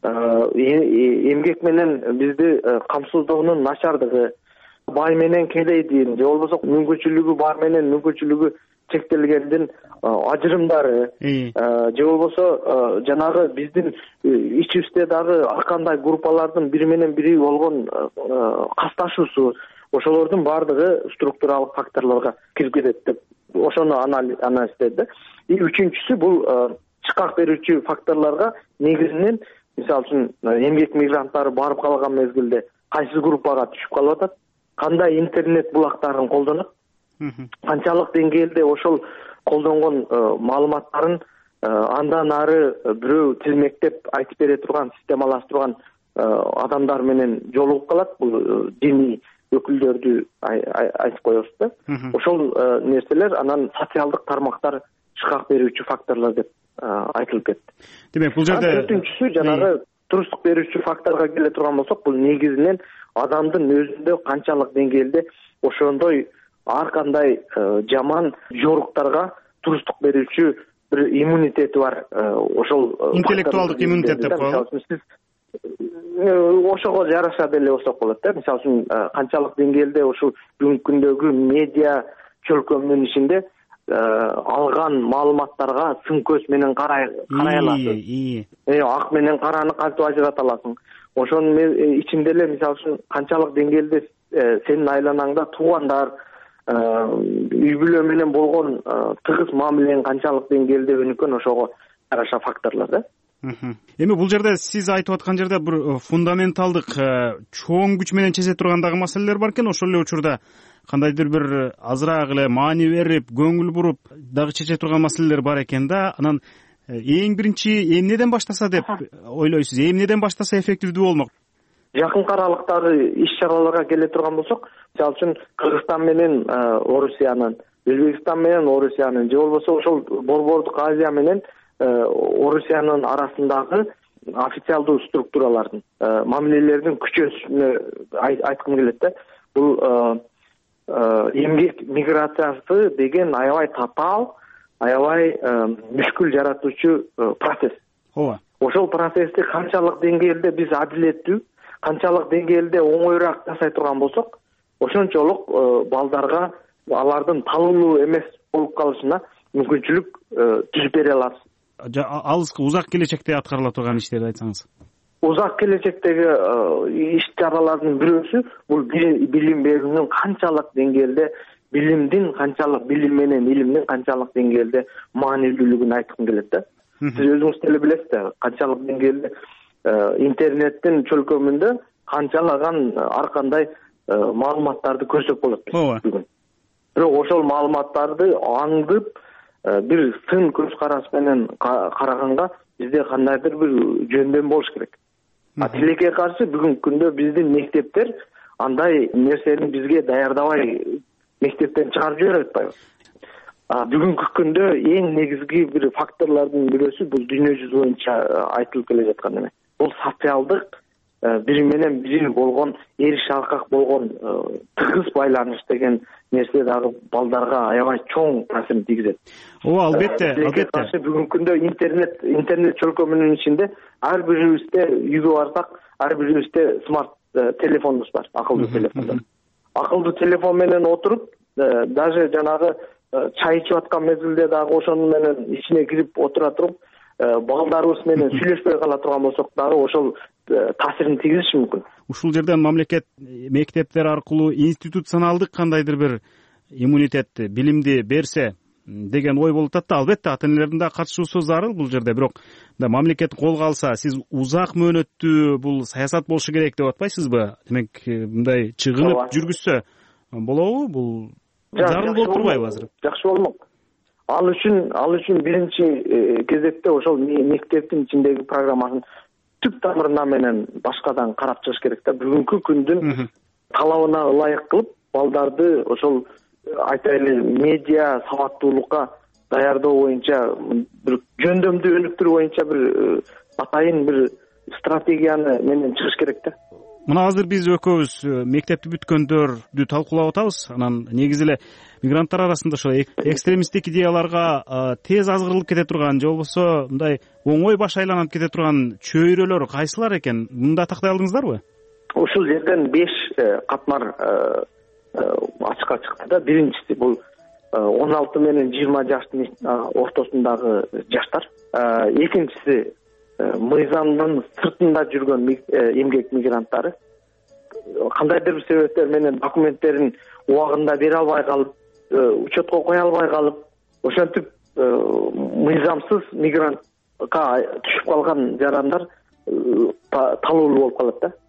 эмгек менен бизди камсыздоонун начардыгы, бай менен кедейдин же болбосо мүмкүнчүлүгү бар менен мүмкүнчүлүгү чектелгендин ажырымдары, же болбосо жанагы биздин ичибизде дагы ар кандай группалардын бири менен бири болгон касташуусу, ошолордун баардыгы структуралык факторлорго кирип кетет деп ошону анализдеди да. И үчүнчүсү бул чыкак берүүчү факторлорго негизинен, мисалы үчүн эмгек мигранттары барып калган мезгилде кайсы группага түшүп калып атат, кандай интернет булактарын колдонот, канчалык деңгээлде ошол колдонгон маалыматтарын андан ары бирөө тизмектеп айтып бере турган, системалаштырган адамдар менен жолугуп калат. Бул диний өкүлдөрдү айтып коебуз да. Ошол нерселер анан социалдык тармактар чыкак берүүчү факторлор деп айтылып кетти. Демек бул жерде төртүнчүсү жанагы туруштук берүүчү факторго келе турган болсок, бул негизинен адамдын өзүндө канчалык деңгээлде ошондой ар кандай жаман жоруктарга туруштук берүүчү бир иммунитети бар, ошол интеллектуалдык иммунитет деп коелу. Сиз ошого жараша деле болсок болот да. Мисалы үчүн канчалык деңгээлде ушул бүгүнкү күндөгү медиа чөлкөмүнүн ичинде алган маалыматтарга сын көз менен карай аласың. Ак менен караны кантип ажырата аласың? Ошонун ичинде эле мисалы үчүн канчалык деңгээлде сенин айланаңда туугандар, үй бүлө менен болгон тыгыз мамилең канчалык деңгээлде өнүккөн, ошого жараша факторлор да. Эми бул жерде сиз айтып аткан жерде бир фундаменталдык чоң күч менен чече турган дагы маселелер бар экен. Ошол эле учурда кандайдыр бир азыраак эле маани берип, көңүл буруп дагы чече турган маселелер бар экен да. Анан эң биринчи эмнеден баштаса деп ойлойсуз? Эмнеден баштаса эффективдүү болмок? Жакынкы аралыктагы иш-чараларга келе турган болсок, мисалы үчүн Кыргызстан менен Орусиянын, Өзбекстан менен Орусиянын же болбосо ошол Борбордук Азия менен Орусиянын арасындагы официалдуу структуралардын мамилелердин күчөсүнө айткым келет да. Бул эмгек миграциясы деген аябай татаал, аябай мүшкүл жаратуучу процесс. Ооба. Ошол процессти канчалык деңгээлде биз адилеттүү, канчалык деңгээлде оңоюраак жасай турган болсок, ошончолук балдарга алардын талуулуу эмес болуп калышына мүмкүнчүлүк түзүп бере алабыз. Алыскы узак келечекте аткарыла турган иштерди айтсаңыз. Узак келечектеги иш-чаралардын бирөөсү бул билим берүүнүн канчалык деңгээлде, билимдин канчалык, билим менен илимдин канчалык деңгээлде маанилүүлүгүн айткым келет да. Сиз өзүңүз деле билесиз да, канчалык деңгээлде интернеттин чөлкөмүндө канчалаган ар кандай маалыматтарды көрсөк болот бүгүн. Бирок ошол маалыматтарды аңдып бир сын көз караш менен караганга бизде кандайдыр бир жөндөм болуш керек. А тилекке каршы бүгүнкү күндө биздин мектептер андай нерсени бизге даярдабай мектептен чыгарып жиберип атпайбы? Бүгүнкү күндө эң негизги бир факторлордун бирөөсү бул дүйнө жүзү боюнча айтылып келе жаткан эме. Бул социалдык бири менен бири болгон эриш аркак болгон тыгыз байланыш деген нерсе дагы балдарга аябай чоң таасирин тийгизет. Ооба, албетте, албетте. Бүгүнкү күндө интернет интернет чөлкөмүнүн ичинде ар бирибизде үйгө барсак, ар бирибизде смарт телефонубуз бар, акылдуу телефондар. Акылдуу телефон менен отуруп, даже жанагы чай ичип аткан мезгилде дагы ошонун менен ичине кирип отура туруп, балдарыбыз менен сүйлөшпөй кала турган болсок дагы ошол таасирин тийгизиши мүмкүн. Ушул жерден мамлекет мектептер аркылуу институционалдык кандайдыр бир иммунитетти, билимди берсе деген ой болуп атат да. Албетте ата энелердин да катышуусу зарыл бул жерде, бирок мамлекет колго алса, сиз узак мөөнөттүү бул саясат болушу керек деп атпайсызбы? Демек, мындай чыгынып жүргүзсө болобу? Бул зарыл болуп турбайбы азыр? Жакшы болмок. Ал үчүн ал үчүн биринчи кезекте ошол мектептин ичиндеги программасын түп тамырына менен башкадан карап чыгыш керек да. Бүгүнкү күндүн талабына ылайык кылып, балдарды ошол айтайлы медиа сабаттуулукка даярдоо боюнча бир жөндөмдү өнүктүрүү боюнча бир атайын бир стратегияны менен чыгыш керек да. Мына азыр биз экөөбүз мектепти бүткөндөрдү талкуулап атабыз. Анан негизи эле мигранттар арасында ошо экстремисттик идеяларга тез азгырылып кете турган же болбосо мындай оңой баш айланып кете турган чөйрөлөр кайсылар экен? Мында тактай алдыңыздарбы? Ушул жерден беш катмар ачыкка чыкты да. Биринчиси бул он алты менен жыйырма жаштын ортосундагы жаштар. Экинчиси мыйзамдын сыртында жүргөн эмгек мигранттары. Кандайдыр бир себептер менен документтерин убагында бере албай калып, учетко кое албай калып, ошентип мыйзамсыз мигрантка түшүп калган жарандар талуулуу болуп калат да.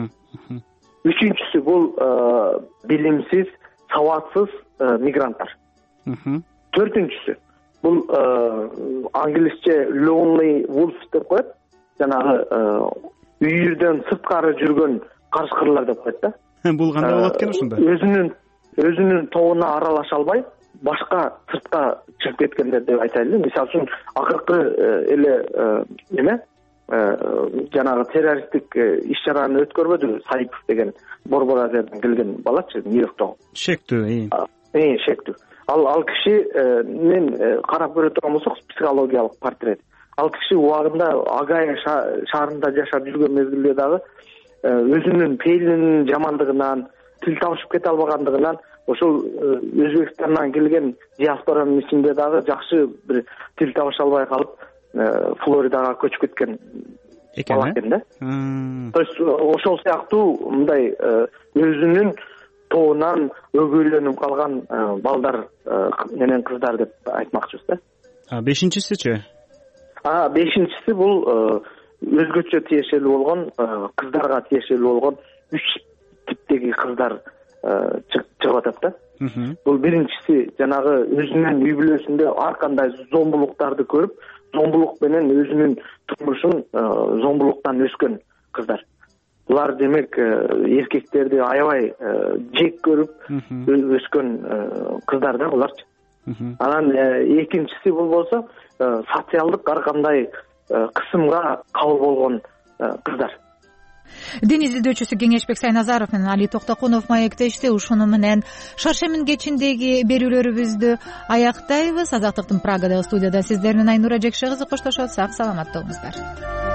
Үчүнчүсү бул билимсиз, сабатсыз мигранттар. Төртүнчүсү бул англисче lonely wolves деп коет. Жанагы үйүрдөн сырткары жүргөн карышкырлар деп коет да. Бул кандай болот экен ушунда? Өзүнүн өзүнүн тобуна аралаша албай, башка сыртка чыгып кеткендер деп айтайлы. Мисалы үчүн акыркы эле эме жанагы террористтик иш чараны өткөрбөдүбү, Саипов деген Борбор Азиядан келген балачы, Нью-Йорктогу. Шектүү. Э, шектүү. Ал ал киши мен карап көрө турган болсок, психологиялык портрет. Ал киши убагында Агая шаарында жашап жүргөн мезгилде дагы өзүнүн пейилинин жамандыгынан, тил табышып кете албагандыгынан ошол Өзбекстандан келген диаспоранын ичинде дагы жакшы бир тил табыша албай калып, Флоридага көчүп кеткен бала экен да. То есть ошол сыяктуу мындай өзүнүн тобунан өгөйлөнүп калган балдар менен кыздар деп айтмакчыбыз да. А бешинчисичи? А бешинчиси бул өзгөчө тиешелүү болгон, кыздарга тиешелүү болгон үч типтеги кыздар чыгып атат да. Бул биринчиси жанагы өзүнүн үй бүлөсүндө ар кандай зомбулуктарды көрүп, зомбулук менен өзүнүн турмушун зомбулуктан өскөн кыздар. Булар демек эркектерди аябай жек көрүп өскөн кыздар да буларчы. Анан экинчиси бул болсо социалдык ар кандай кысымга кабыл болгон кыздар. Дин изилдөөчүсү Кеңешбек Сайназаров менен Али Токтокунов маектешти. Ушуну менен Шаршемин кечиндеги берүүлөрүбүздү аяктайбыз. Азаттыктын Прагадагы студияда сиздер менен Айнура Жекше кызы коштошот. Сак саламат болуңуздар.